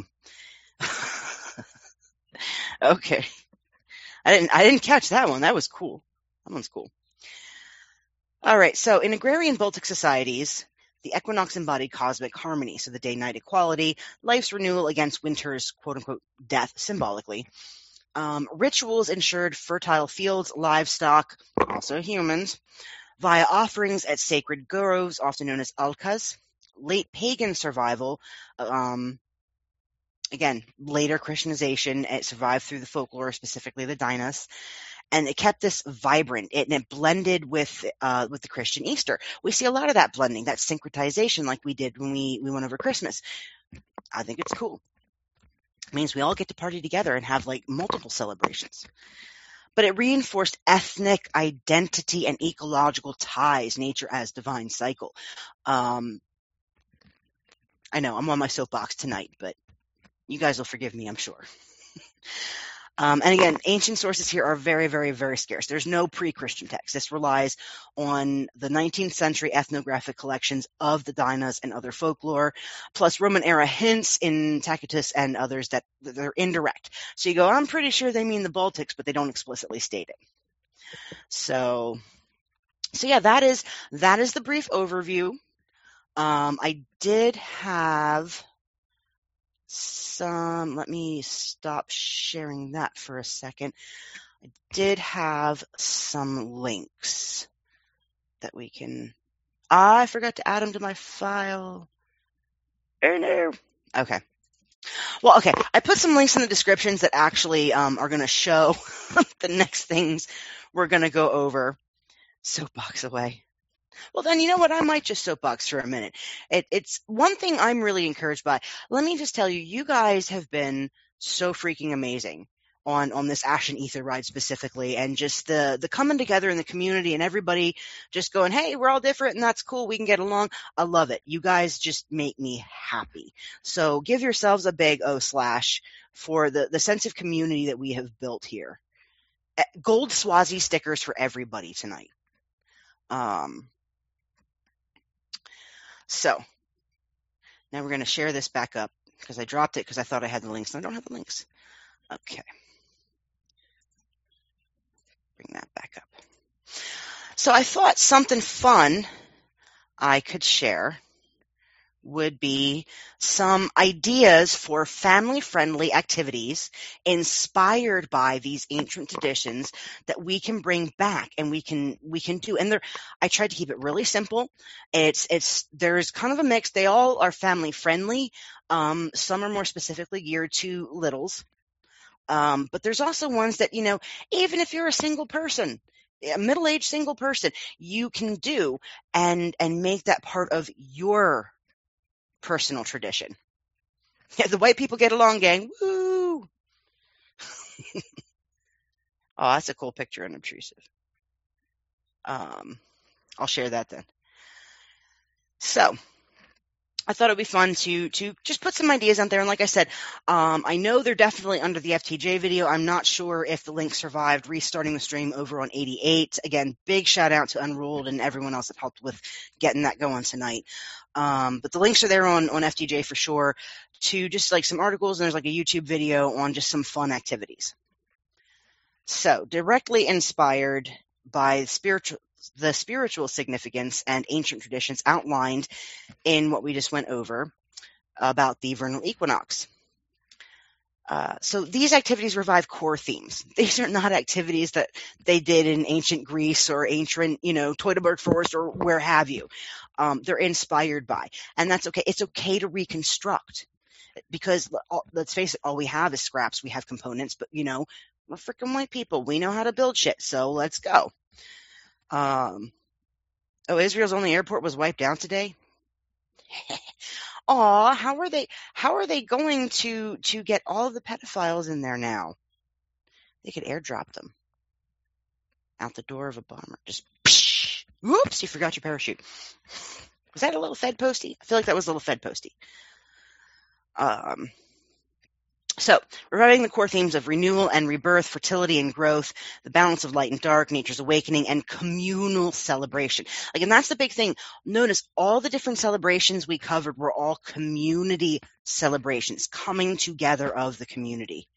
Okay. I didn't catch that one. That was cool. That one's cool. All right, so in agrarian Baltic societies, the equinox embodied cosmic harmony, so the day-night equality, life's renewal against winter's quote-unquote death, symbolically. Rituals ensured fertile fields, livestock, also humans, via offerings at sacred groves, often known as alkas. Late pagan survival, again, later Christianization, it survived through the folklore, specifically the Dinas. And it kept this vibrant, and it blended with the Christian Easter. We see a lot of that blending, that syncretization, like we did when we went over Christmas. I think it's cool. It means we all get to party together and have like multiple celebrations. But it reinforced ethnic identity and ecological ties, nature as divine cycle. I know I'm on my soapbox tonight, but you guys will forgive me, I'm sure. And again, ancient sources here are very, very, very scarce. There's no pre-Christian text. This relies on the 19th century ethnographic collections of the Dinas and other folklore, plus Roman era hints in Tacitus and others that they're indirect. So you go, I'm pretty sure they mean the Baltics, but they don't explicitly state it. So yeah, that is the brief overview. I did have let me stop sharing that for a second. I did have some links that we can, I forgot to add them to my file. Oh no. Okay. Well, okay. I put some links in the descriptions that actually are going to show the next things we're going to go over. Soapbox away. Well, then, you know what? I might just soapbox for a minute. It's one thing I'm really encouraged by. Let me just tell you, you guys have been so freaking amazing on this Ashen Ether ride specifically, and just the coming together in the community and everybody just going, hey, we're all different and that's cool. We can get along. I love it. You guys just make me happy. So give yourselves a big O/ for the sense of community that we have built here. Gold Swazi stickers for everybody tonight. So now we're going to share this back up because I dropped it because I thought I had the links and I don't have the links. Okay. Bring that back up. So I thought something fun I could share would be some ideas for family-friendly activities inspired by these ancient traditions that we can bring back and we can do. And I tried to keep it really simple. There's kind of a mix. They all are family-friendly. Some are more specifically geared to littles. But there's also ones that, even if you're a single person, a middle-aged single person, you can do and make that part of your personal tradition. Yeah, the white people get along, gang. Woo! Oh, that's a cool picture, unobtrusive. I'll share that then. So I thought it'd be fun to just put some ideas out there. And like I said, I know they're definitely under the FTJ video. I'm not sure if the link survived restarting the stream over on 88. Again, big shout out to Unruled and everyone else that helped with getting that going tonight. But the links are there on FTJ for sure to just like some articles, and there's like a YouTube video on just some fun activities. So directly inspired by the spiritual significance and ancient traditions outlined in what we just went over about the vernal equinox. So these activities revive core themes. These are not activities that they did in ancient Greece or ancient, Teutoburg Forest or where have you. They're inspired by, and that's okay. It's okay to reconstruct, because let's face it, all we have is scraps. We have components, but we're freaking white people. We know how to build shit, so let's go. Israel's only airport was wiped out today. Aw, how are they going to get all of the pedophiles in there now? They could airdrop them out the door of a bomber. Just psh, whoops, you forgot your parachute. Was that a little Fed postie? I feel like that was a little Fed postie. So, reviving the core themes of renewal and rebirth, fertility and growth, the balance of light and dark, nature's awakening, and communal celebration. And that's the big thing. Notice all the different celebrations we covered were all community celebrations, coming together of the community.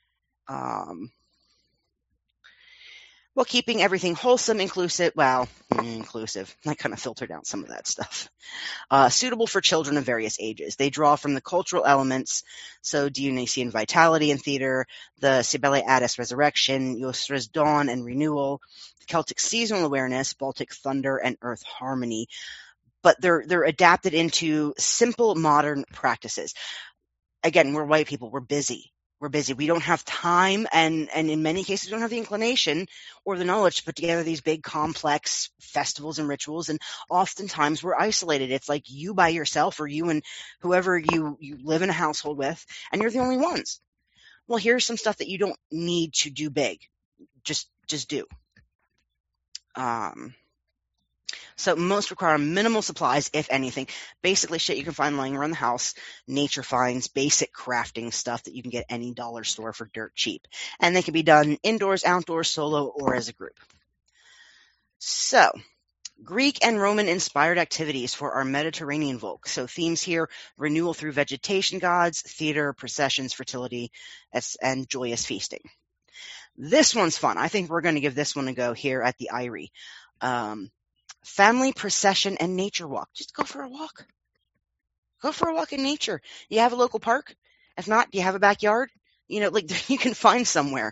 While keeping everything wholesome, inclusive. I kind of filtered out some of that stuff. Suitable for children of various ages. They draw from the cultural elements, so Dionysian vitality in theater, the Cybele Addis resurrection, Yostra's dawn and renewal, Celtic seasonal awareness, Baltic thunder, and earth harmony. But they're adapted into simple modern practices. Again, we're white people. We're busy. We don't have time, and in many cases, we don't have the inclination or the knowledge to put together these big, complex festivals and rituals, and oftentimes we're isolated. It's like you by yourself, or you and whoever you live in a household with, and you're the only ones. Well, here's some stuff that you don't need to do big. Just do. So most require minimal supplies, if anything. Basically shit you can find lying around the house, nature finds, basic crafting stuff that you can get any dollar store for dirt cheap. And they can be done indoors, outdoors, solo, or as a group. So, Greek and Roman inspired activities for our Mediterranean folk. So themes here: renewal through vegetation gods, theater, processions, fertility, and joyous feasting. This one's fun. I think we're going to give this one a go here at the IRI. Family procession and nature walk. Just go for a walk. Go for a walk in nature. You have a local park? If not, do you have a backyard? You can find somewhere.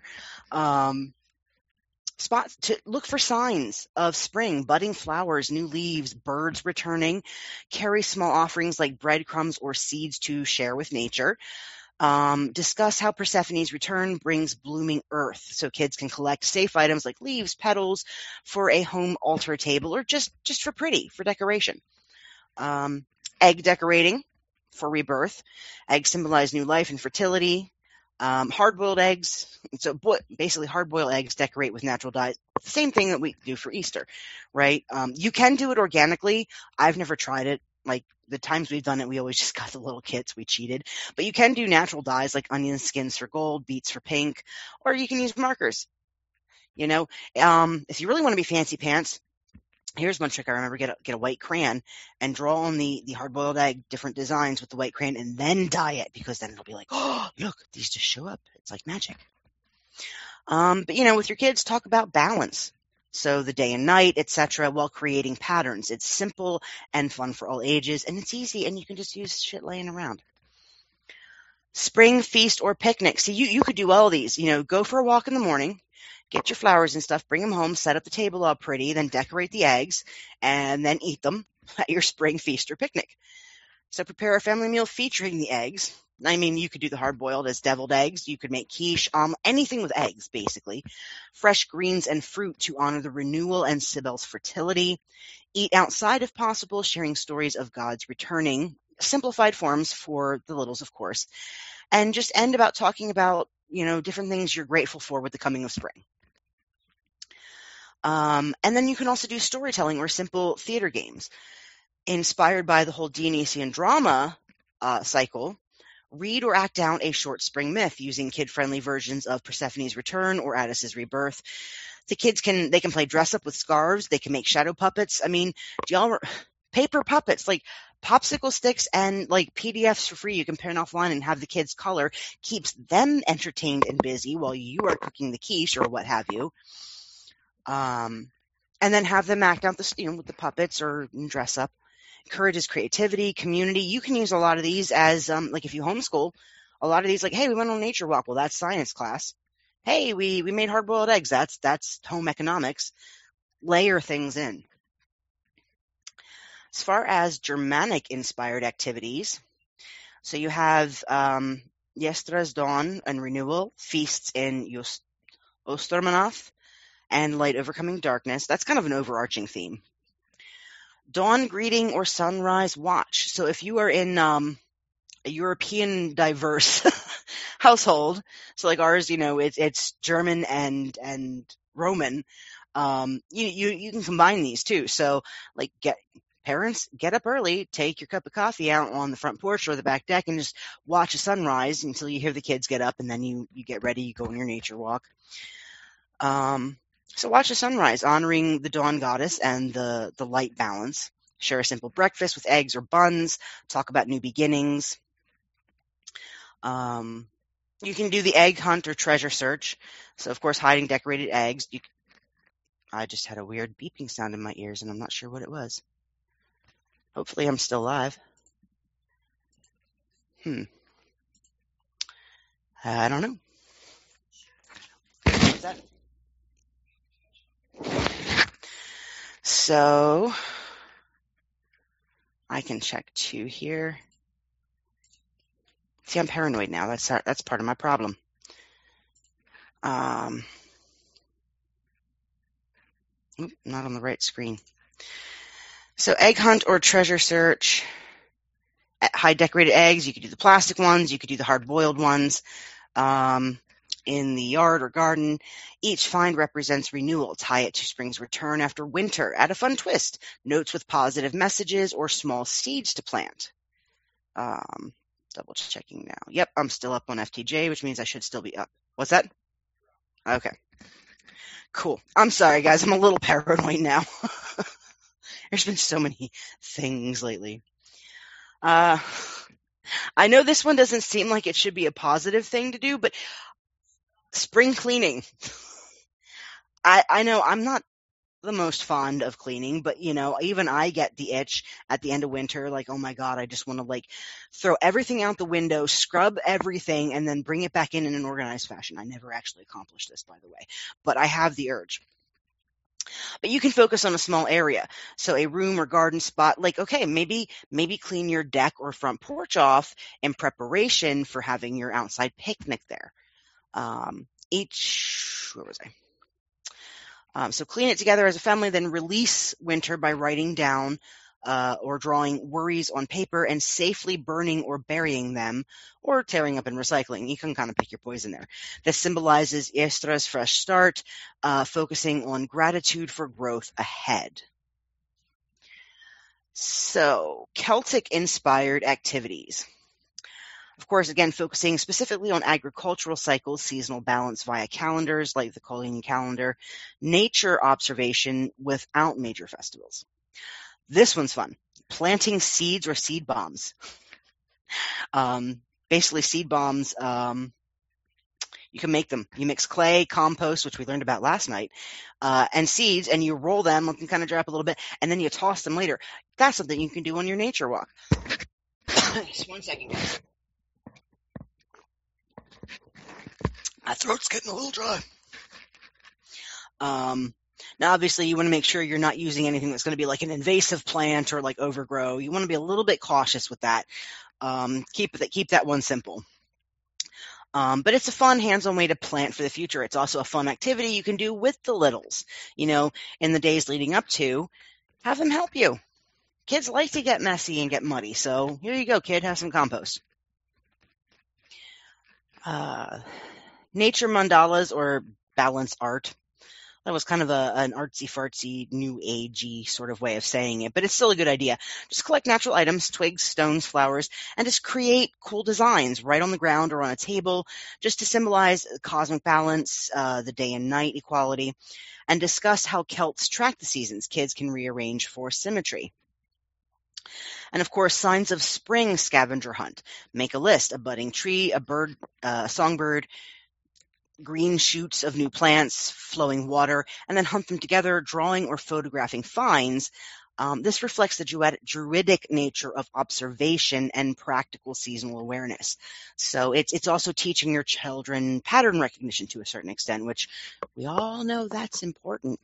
Spots to look for signs of spring, budding flowers, new leaves, birds returning. Carry small offerings like breadcrumbs or seeds to share with nature. Discuss how Persephone's return brings blooming earth, so kids can collect safe items like leaves, petals for a home altar table, or just for decoration. Egg decorating for rebirth. Eggs symbolize new life and fertility. Hard-boiled eggs. So basically hard-boiled eggs decorate with natural dyes. Same thing that we do for Easter, right? You can do it organically. I've never tried it. The times we've done it, we always just got the little kits. We cheated. But you can do natural dyes like onion skins for gold, beets for pink, or you can use markers. If you really want to be fancy pants, here's one trick I remember. Get a white crayon and draw on the hard-boiled egg different designs with the white crayon, and then dye it, because then it'll be like, oh, look, these just show up. It's like magic. But with your kids, talk about balance. So the day and night, etc., while creating patterns. It's simple and fun for all ages, and it's easy, and you can just use shit laying around. Spring feast or picnic. See, you could do all these. Go for a walk in the morning, get your flowers and stuff, bring them home, set up the table all pretty, then decorate the eggs, and then eat them at your spring feast or picnic. So prepare a family meal featuring the eggs. You could do the hard-boiled as deviled eggs. You could make quiche, anything with eggs, basically. Fresh greens and fruit to honor the renewal and Cybele's fertility. Eat outside if possible, sharing stories of gods returning, simplified forms for the littles, of course, and just end about talking about, different things you're grateful for with the coming of spring. And then you can also do storytelling or simple theater games. Inspired by the whole Dionysian drama cycle, read or act out a short spring myth using kid-friendly versions of Persephone's Return or Attis's Rebirth. The kids can play dress up with scarves. They can make shadow puppets. I mean, paper puppets, like popsicle sticks and like PDFs for free. You can print offline and have the kids color. Keeps them entertained and busy while you are cooking the quiche or what have you. And then have them act out with the puppets or dress up. Encourages creativity, community. You can use a lot of these as, like if you homeschool, a lot of these, like, hey, we went on a nature walk. Well, that's science class. Hey, we made hard-boiled eggs. That's home economics. Layer things in. As far as Germanic-inspired activities, so you have Yestra's Dawn and Renewal, feasts in Ostermanath, and Light Overcoming Darkness. That's kind of an overarching theme. Dawn greeting or sunrise watch. So if you are in a European diverse household, so like ours, it's German and Roman, you can combine these too. So like parents get up early, take your cup of coffee out on the front porch or the back deck and just watch a sunrise until you hear the kids get up, and then you get ready, you go on your nature walk. So watch the sunrise, honoring the dawn goddess and the light balance. Share a simple breakfast with eggs or buns. Talk about new beginnings. You can do the egg hunt or treasure search. So, of course, hiding decorated eggs. I just had a weird beeping sound in my ears, and I'm not sure what it was. Hopefully I'm still live. I don't know. What's that? So I can check too here. See, I'm paranoid now. That's part of my problem. Not on the right screen. So egg hunt or treasure search. Hide decorated eggs. You could do the plastic ones. You could do the hard-boiled ones. In the yard or garden. Each find represents renewal. Tie it to spring's return after winter. Add a fun twist. Notes with positive messages or small seeds to plant. Double checking now. Yep, I'm still up on FTJ, which means I should still be up. What's that? Okay. Cool. I'm sorry, guys. I'm a little paranoid now. There's been so many things lately. I know this one doesn't seem like it should be a positive thing to do, but spring cleaning. I know I'm not the most fond of cleaning, but even I get the itch at the end of winter, like, oh my God, I just want to throw everything out the window, scrub everything, and then bring it back in an organized fashion. I never actually accomplished this, by the way, but I have the urge. But you can focus on a small area. So a room or garden spot, maybe clean your deck or front porch off in preparation for having your outside picnic there. Where was I? So clean it together as a family, then release winter by writing down or drawing worries on paper and safely burning or burying them or tearing up and recycling. You can kind of pick your poison there. This symbolizes Yestra's fresh start, focusing on gratitude for growth ahead. So, Celtic-inspired activities. Of course, again, focusing specifically on agricultural cycles, seasonal balance via calendars like the Colleen calendar, nature observation without major festivals. This one's fun. Planting seeds or seed bombs. Basically, seed bombs, you can make them. You mix clay, compost, which we learned about last night, and seeds, and you roll them, let them kind of dry up a little bit, and then you toss them later. That's something you can do on your nature walk. Just 1 second, guys. My throat's getting a little dry. Now, obviously, you want to make sure you're not using anything that's going to be like an invasive plant or like overgrow. You want to be a little bit cautious with that. Keep that one simple. But it's a fun, hands-on way to plant for the future. It's also a fun activity you can do with the littles. In the days leading up to, have them help you. Kids like to get messy and get muddy, so here you go, kid. Have some compost. Nature mandalas or balance art. That was kind of an artsy-fartsy, new agey sort of way of saying it, but it's still a good idea. Just collect natural items, twigs, stones, flowers, and just create cool designs right on the ground or on a table, just to symbolize cosmic balance, the day and night equality, and discuss how Celts track the seasons. Kids can rearrange for symmetry. And of course, signs of spring scavenger hunt. Make a list: a budding tree, a bird, a songbird, green shoots of new plants, flowing water, and then hunt them together, drawing or photographing finds. This reflects the druidic nature of observation and practical seasonal awareness. So it's also teaching your children pattern recognition to a certain extent, which we all know that's important.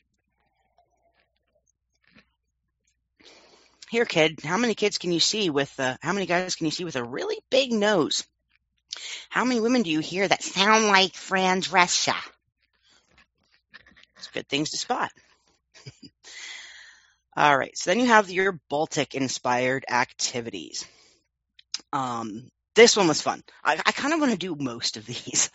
Here, kid, how many guys can you see with a really big nose? How many women do you hear that sound like Fran Drescher? It's good things to spot. All right, so then you have your Baltic-inspired activities. This one was fun. I kind of want to do most of these.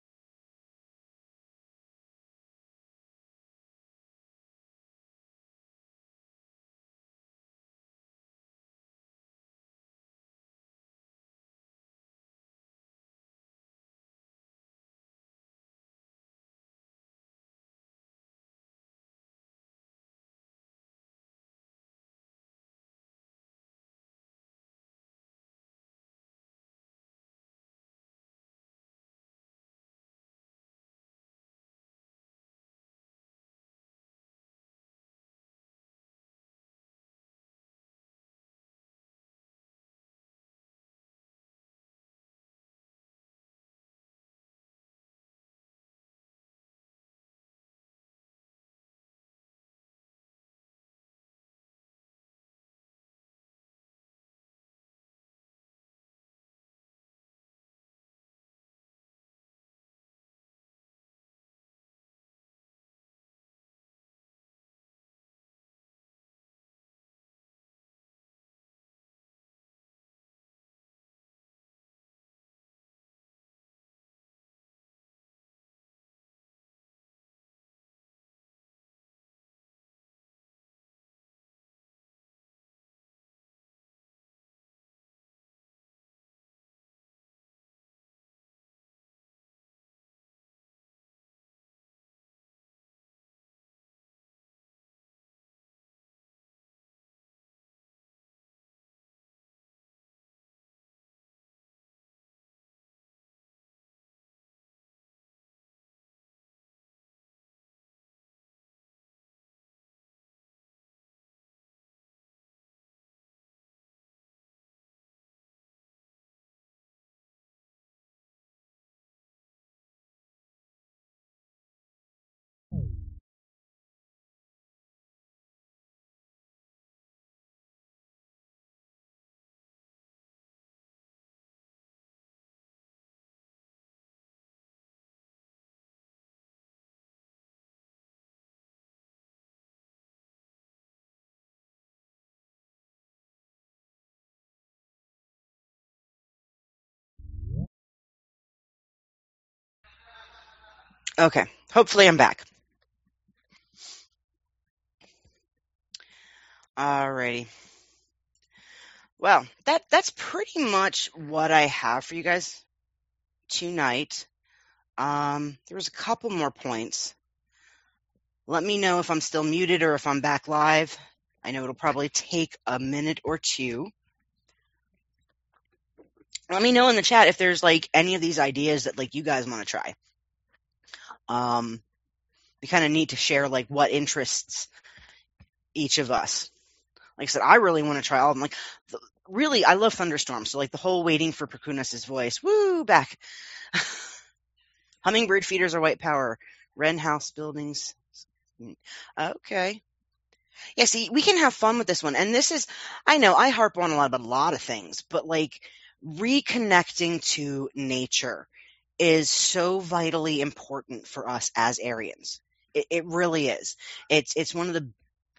Okay, hopefully I'm back. Alrighty. Well, that's pretty much what I have for you guys tonight. There was a couple more points. Let me know if I'm still muted or if I'm back live. I know it'll probably take a minute or two. Let me know in the chat if there's like any of these ideas that like you guys want to try. We kind of need to share like what interests each of us. Like I said, I really want to try all of them. Like, really, I love Thunderstorm. So like the whole waiting for Prakunas' voice, woo, back. Hummingbird feeders are white power. Wren house buildings. Okay. Yeah, see, we can have fun with this one. And this is, I know I harp on about a lot of things, but like reconnecting to nature is so vitally important for us as Aryans. It really is. It's one of the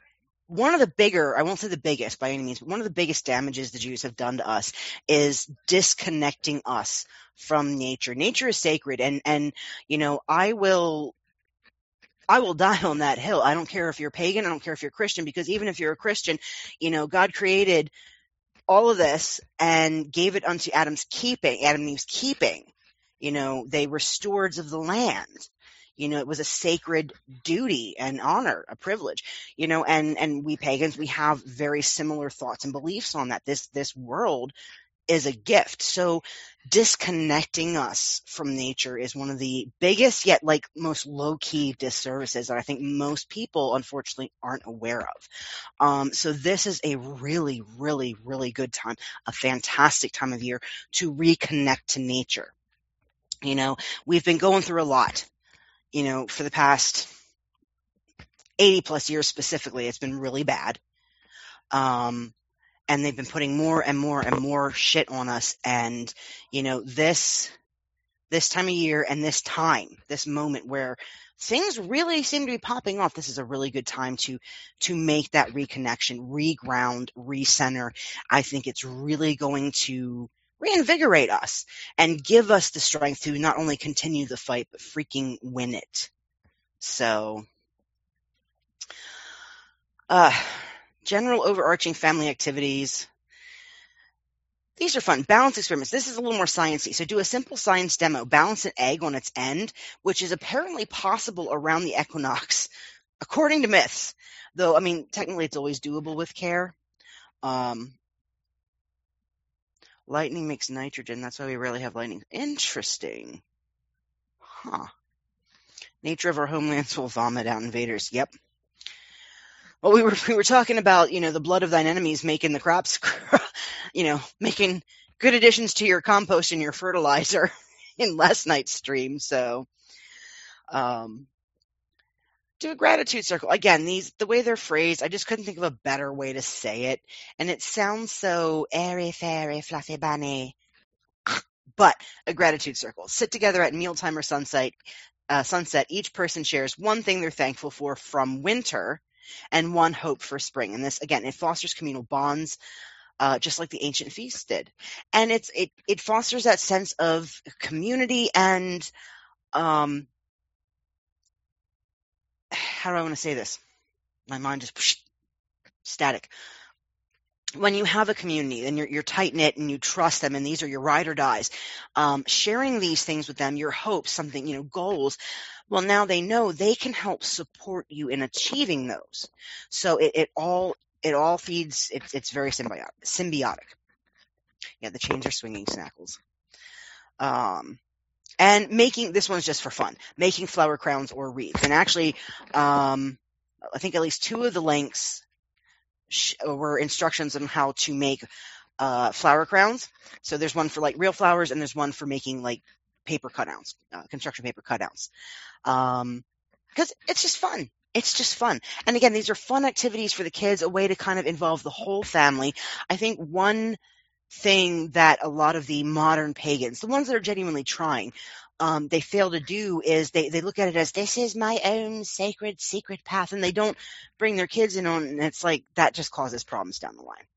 one of the bigger, I won't say the biggest by any means, but one of the biggest damages the Jews have done to us is disconnecting us from nature. Nature is sacred, and I will die on that hill. I don't care if you're pagan, I don't care if you're Christian, because even if you're a Christian, God created all of this and gave it unto Adam and Eve's keeping. They were stewards of the land. It was a sacred duty and honor, a privilege, and we pagans, we have very similar thoughts and beliefs on that. This world is a gift. So disconnecting us from nature is one of the biggest yet most low-key disservices that I think most people unfortunately aren't aware of. So this is a really, really, really good time, a fantastic time of year to reconnect to nature. We've been going through a lot. For the past 80 plus years specifically, it's been really bad. And they've been putting more and more and more shit on us. And, this time of year and this moment where things really seem to be popping off, this is a really good time to make that reconnection, reground, recenter. I think it's really going to reinvigorate us and give us the strength to not only continue the fight, but freaking win it. So, general overarching family activities. These are fun. Balance experiments. This is a little more sciencey. So do a simple science demo. Balance an egg on its end, which is apparently possible around the equinox, according to myths. Though, technically it's always doable with care. Lightning makes nitrogen. That's why we rarely have lightning. Interesting. Huh. Nature of our homelands will vomit out invaders. Yep. Well, we were talking about, the blood of thine enemies making the crops, making good additions to your compost and your fertilizer in last night's stream. So, do a gratitude circle. Again, the way they're phrased, I just couldn't think of a better way to say it. And it sounds so airy, fairy, fluffy bunny. But a gratitude circle. Sit together at mealtime or sunset. Each person shares one thing they're thankful for from winter and one hope for spring. And this, again, it fosters communal bonds, just like the ancient feasts did. And it fosters that sense of community and, how do I want to say this? My mind just static. When you have a community and you're tight knit and you trust them, and these are your ride or dies, sharing these things with them, your hopes, something, goals. Well, now they know they can help support you in achieving those. So it all feeds. It's very symbiotic. Yeah, the chains are swinging, Snackles. And this one's just for fun, making flower crowns or wreaths. And actually, I think at least two of the links were instructions on how to make flower crowns. So there's one for real flowers, and there's one for making paper cutouts, construction paper cutouts. Because it's just fun. It's just fun. And again, these are fun activities for the kids, a way to kind of involve the whole family. I think one thing that a lot of the modern pagans, the ones that are genuinely trying, they fail to do is they look at it as, this is my own sacred secret path, and they don't bring their kids in on, and it's that just causes problems down the line.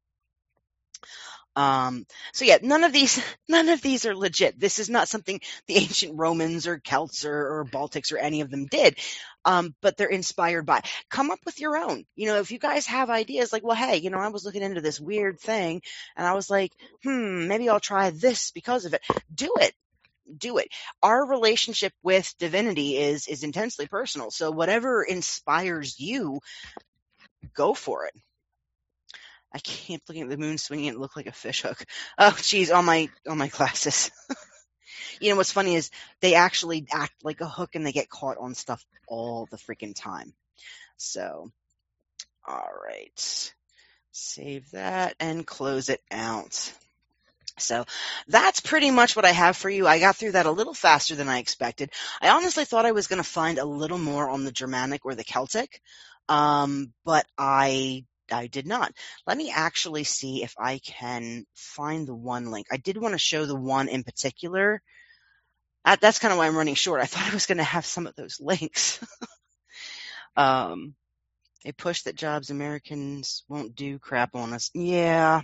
So yeah, none of these are legit. This is not something the ancient Romans or Celts or Baltics or any of them did. But they're inspired by. Come up with your own. If you guys have ideas well, hey, I was looking into this weird thing and I was like, maybe I'll try this because of it. Do it. Our relationship with divinity is intensely personal. So whatever inspires you, go for it. I keep looking at the moon swinging. It looked like a fish hook. Oh, geez, on my glasses. What's funny is they actually act like a hook and they get caught on stuff all the freaking time. So, all right. Save that and close it out. So that's pretty much what I have for you. I got through that a little faster than I expected. I honestly thought I was going to find a little more on the Germanic or the Celtic, but I did not. Let me actually see if I can find the one link. I did want to show the one in particular. That's kind of why I'm running short. I thought I was going to have some of those links. They push that jobs Americans won't do crap on us. Yeah.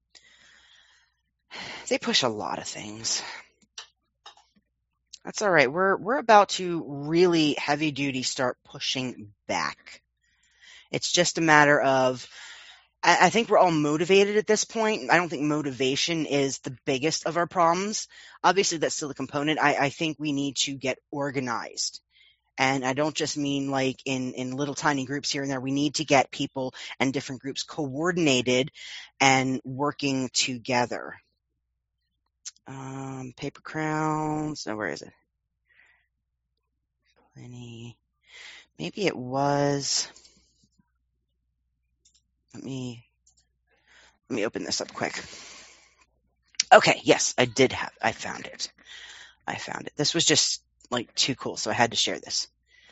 They push a lot of things. That's all right. We're about to really heavy duty start pushing back. It's just a matter of, I think we're all motivated at this point. I don't think motivation is the biggest of our problems. Obviously, that's still a component. I think we need to get organized. And I don't just mean like in little tiny groups here and there. We need to get people and different groups coordinated and working together. Paper crowns. No, where is it? Plenty. Maybe it was. Let me open this up quick. Okay, yes, I found it. This was just like too cool, so I had to share this.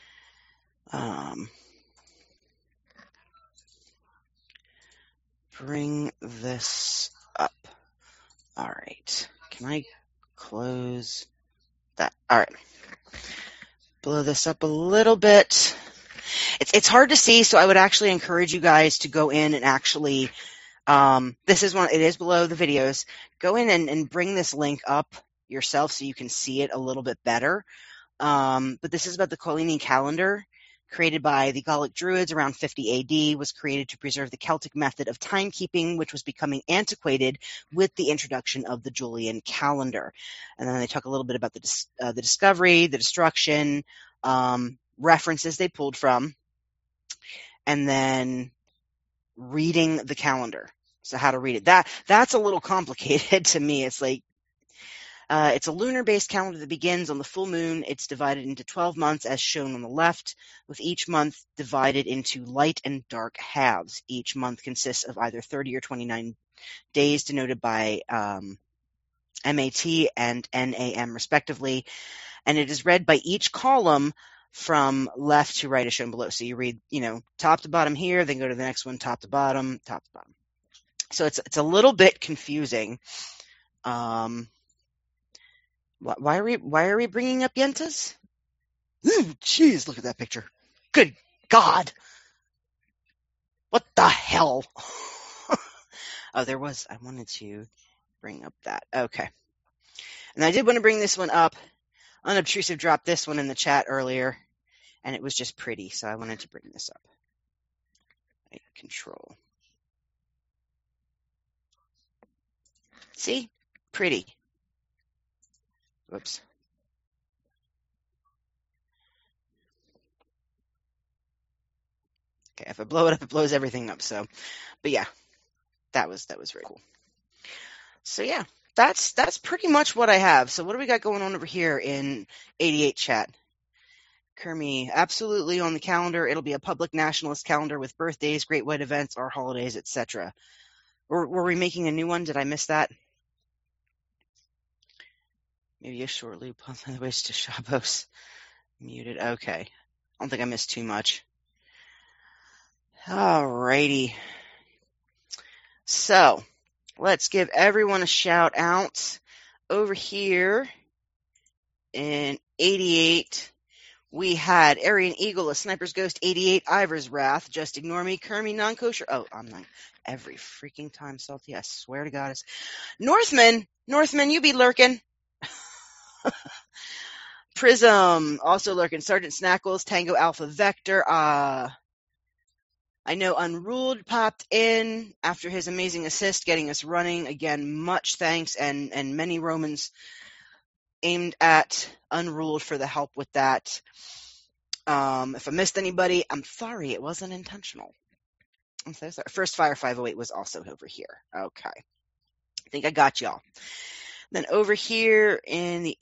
Bring this up. All right. Can I close that? All right. Blow this up a little bit. It's hard to see, so I would actually encourage you guys to go in and actually, it is below the videos. Go in and bring this link up yourself so you can see it a little bit better. But this is about the Collini calendar, created by the Gallic Druids around 50 AD, was created to preserve the Celtic method of timekeeping, which was becoming antiquated with the introduction of the Julian calendar. And then they talk a little bit about the discovery, the destruction, references they pulled from, and then reading the calendar. So how to read it. That's a little complicated to me. It's like, it's a lunar-based calendar that begins on the full moon. It's divided into 12 months, as shown on the left, with each month divided into light and dark halves. Each month consists of either 30 or 29 days, denoted by MAT and NAM, respectively. And it is read by each column from left to right, as shown below. So you read, top to bottom here, then go to the next one, top to bottom, top to bottom. So it's a little bit confusing. Why are we bringing up Yentas? Jeez, look at that picture. Good God. What the hell? Oh, I wanted to bring up that. Okay. And I did want to bring this one up. Unobtrusive dropped this one in the chat earlier, and it was just pretty, so I wanted to bring this up. Right, control. See? Pretty. Whoops. Okay, if I blow it up, it blows everything up. So, but yeah, that was very cool. So yeah, that's pretty much what I have. So what do we got going on over here in 88 chat? Kermie, absolutely on the calendar. It'll be a public nationalist calendar with birthdays, great white events, or holidays, etc. Were we making a new one? Did I miss that? Maybe a short loop on the ways to Shabos. Muted. Okay. I don't think I missed too much. Alrighty. So, let's give everyone a shout out. Over here in 88, we had Aryan Eagle, A Sniper's Ghost, 88, Ivor's Wrath, Just Ignore Me, Kermie, Non-Kosher. Oh, I'm not every freaking time, Salty. I swear to God. Northman, you be lurking. Prism, also lurking. Sergeant Snackles, Tango Alpha Vector. I know Unruled popped in after his amazing assist, getting us running. Again, much thanks, and many Romans aimed at Unruled for the help with that. If I missed anybody, I'm sorry. It wasn't intentional. I'm so sorry. First Fire 508 was also over here. Okay. I think I got y'all. Then over here in the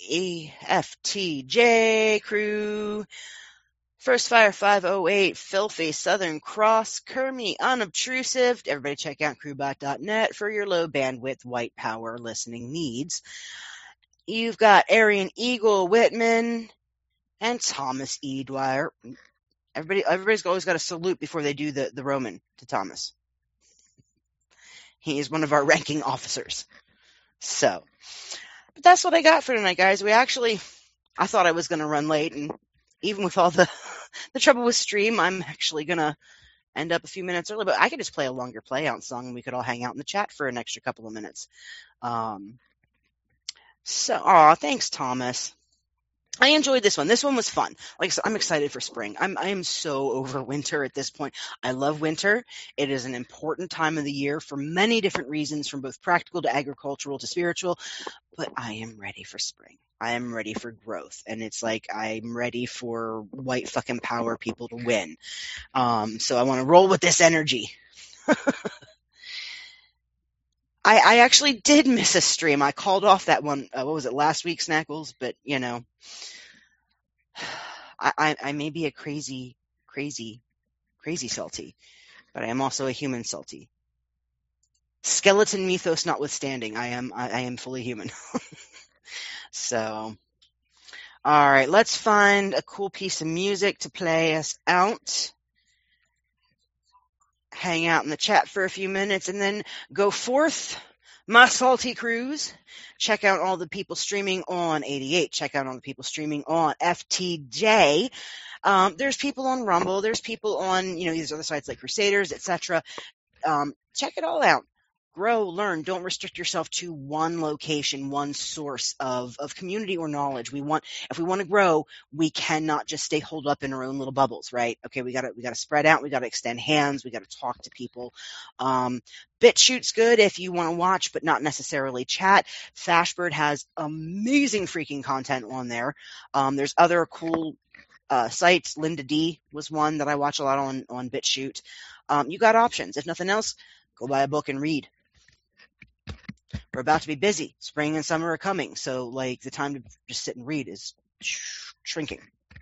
AFTJ crew, First Fire 508, Filthy, Southern Cross, Kermie, Unobtrusive. Everybody check out crewbot.net for your low bandwidth white power listening needs. You've got Aryan Eagle Whitman and Thomas E. Dwyer. Everybody's always got to salute before they do the Roman to Thomas. He is one of our ranking officers. So, but that's what I got for tonight, guys. I thought I was going to run late, and even with all the trouble with stream, I'm actually going to end up a few minutes early, but I could just play a longer play out song and we could all hang out in the chat for an extra couple of minutes. Thanks, Thomas. I enjoyed this one. This one was fun. Like I said, I'm excited for spring. I am so over winter at this point. I love winter. It is an important time of the year for many different reasons, from both practical to agricultural to spiritual, but I am ready for spring. I am ready for growth. And it's like, I'm ready for white fucking power people to win. So I want to roll with this energy. I actually did miss a stream. I called off that one. What was it, last week, Snackles? But, you know, I may be a crazy salty, but I am also a human salty. Skeleton mythos notwithstanding, I am fully human. So, all right, let's find a cool piece of music to play us out. Hang out in the chat for a few minutes and then go forth, my salty crews. Check out all the people streaming on 88. Check out all the people streaming on FTJ. There's people on Rumble. There's people on, these other sites like Crusaders, etc. Check it all out. Grow, learn. Don't restrict yourself to one location, one source of community or knowledge. If we want to grow, we cannot just stay holed up in our own little bubbles, right? Okay, we gotta spread out. We gotta extend hands. We gotta talk to people. BitChute's good if you want to watch, but not necessarily chat. Fashbird has amazing freaking content on there. There's other cool sites. Linda D was one that I watch a lot on BitChute. You got options. If nothing else, go buy a book and read. We're about to be busy. Spring and summer are coming. So, like, the time to just sit and read is shrinking.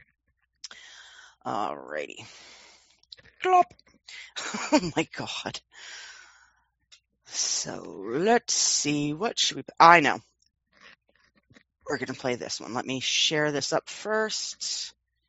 Alrighty. Glop. Oh, my God. So, let's see. What should we... I know. We're going to play this one. Let me share this up first.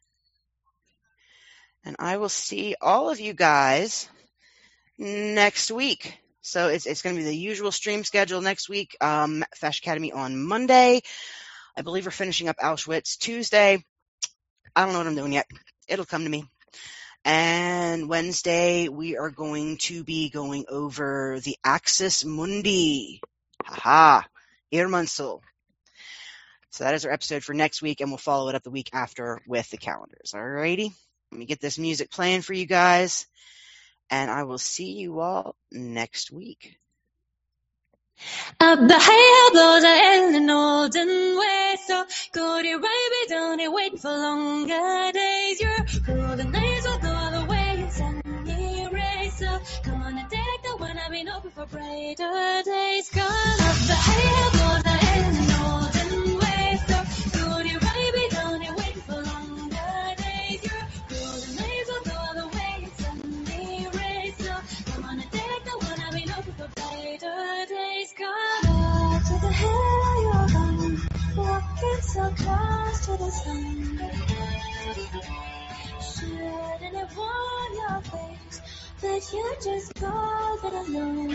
And I will see all of you guys next week. So it's going to be the usual stream schedule next week. Fash Academy on Monday. I believe we're finishing up Auschwitz Tuesday. I don't know what I'm doing yet. It'll come to me. And Wednesday, we are going to be going over the Axis Mundi. Haha. Irmansul. So that is our episode for next week, and we'll follow it up the week after with the calendars. Alrighty. Let me get this music playing for you guys. And I will see you all next week. Up the hill blows in an olden way, so go to right, don't wait for longer days. Your golden days will go the way it's any race. So come on and take the one I've been open for brighter days. Gone up the hill blows in an olden way, so go to right, don't wait for longer days. Your golden days will go the way it's any race. So come on and take the one I've been open for brighter days. Gone up to the hill you're gone, walking so close to the sun. Shouldn't have worn your face, but you just go that alone.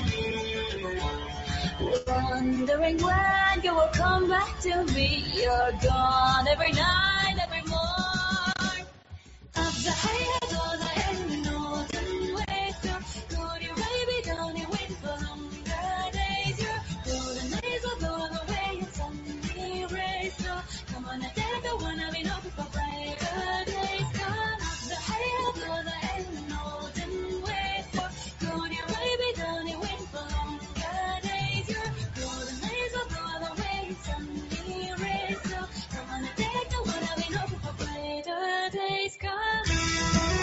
Wondering when you will come back to me. You're gone every night, every morn. Up the hill or the end, northern way. So go to your baby, don't you wait for longer days. Your golden days will go the way it's sunny rays. So come on and take the one I've been open for brighter days. Gone up the hill or the end, northern way. So go to your baby, don't you wait for longer days. Your golden days will go the way it's sunny rays. So come on and take the one I've been open for brighter days. Gone.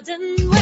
olden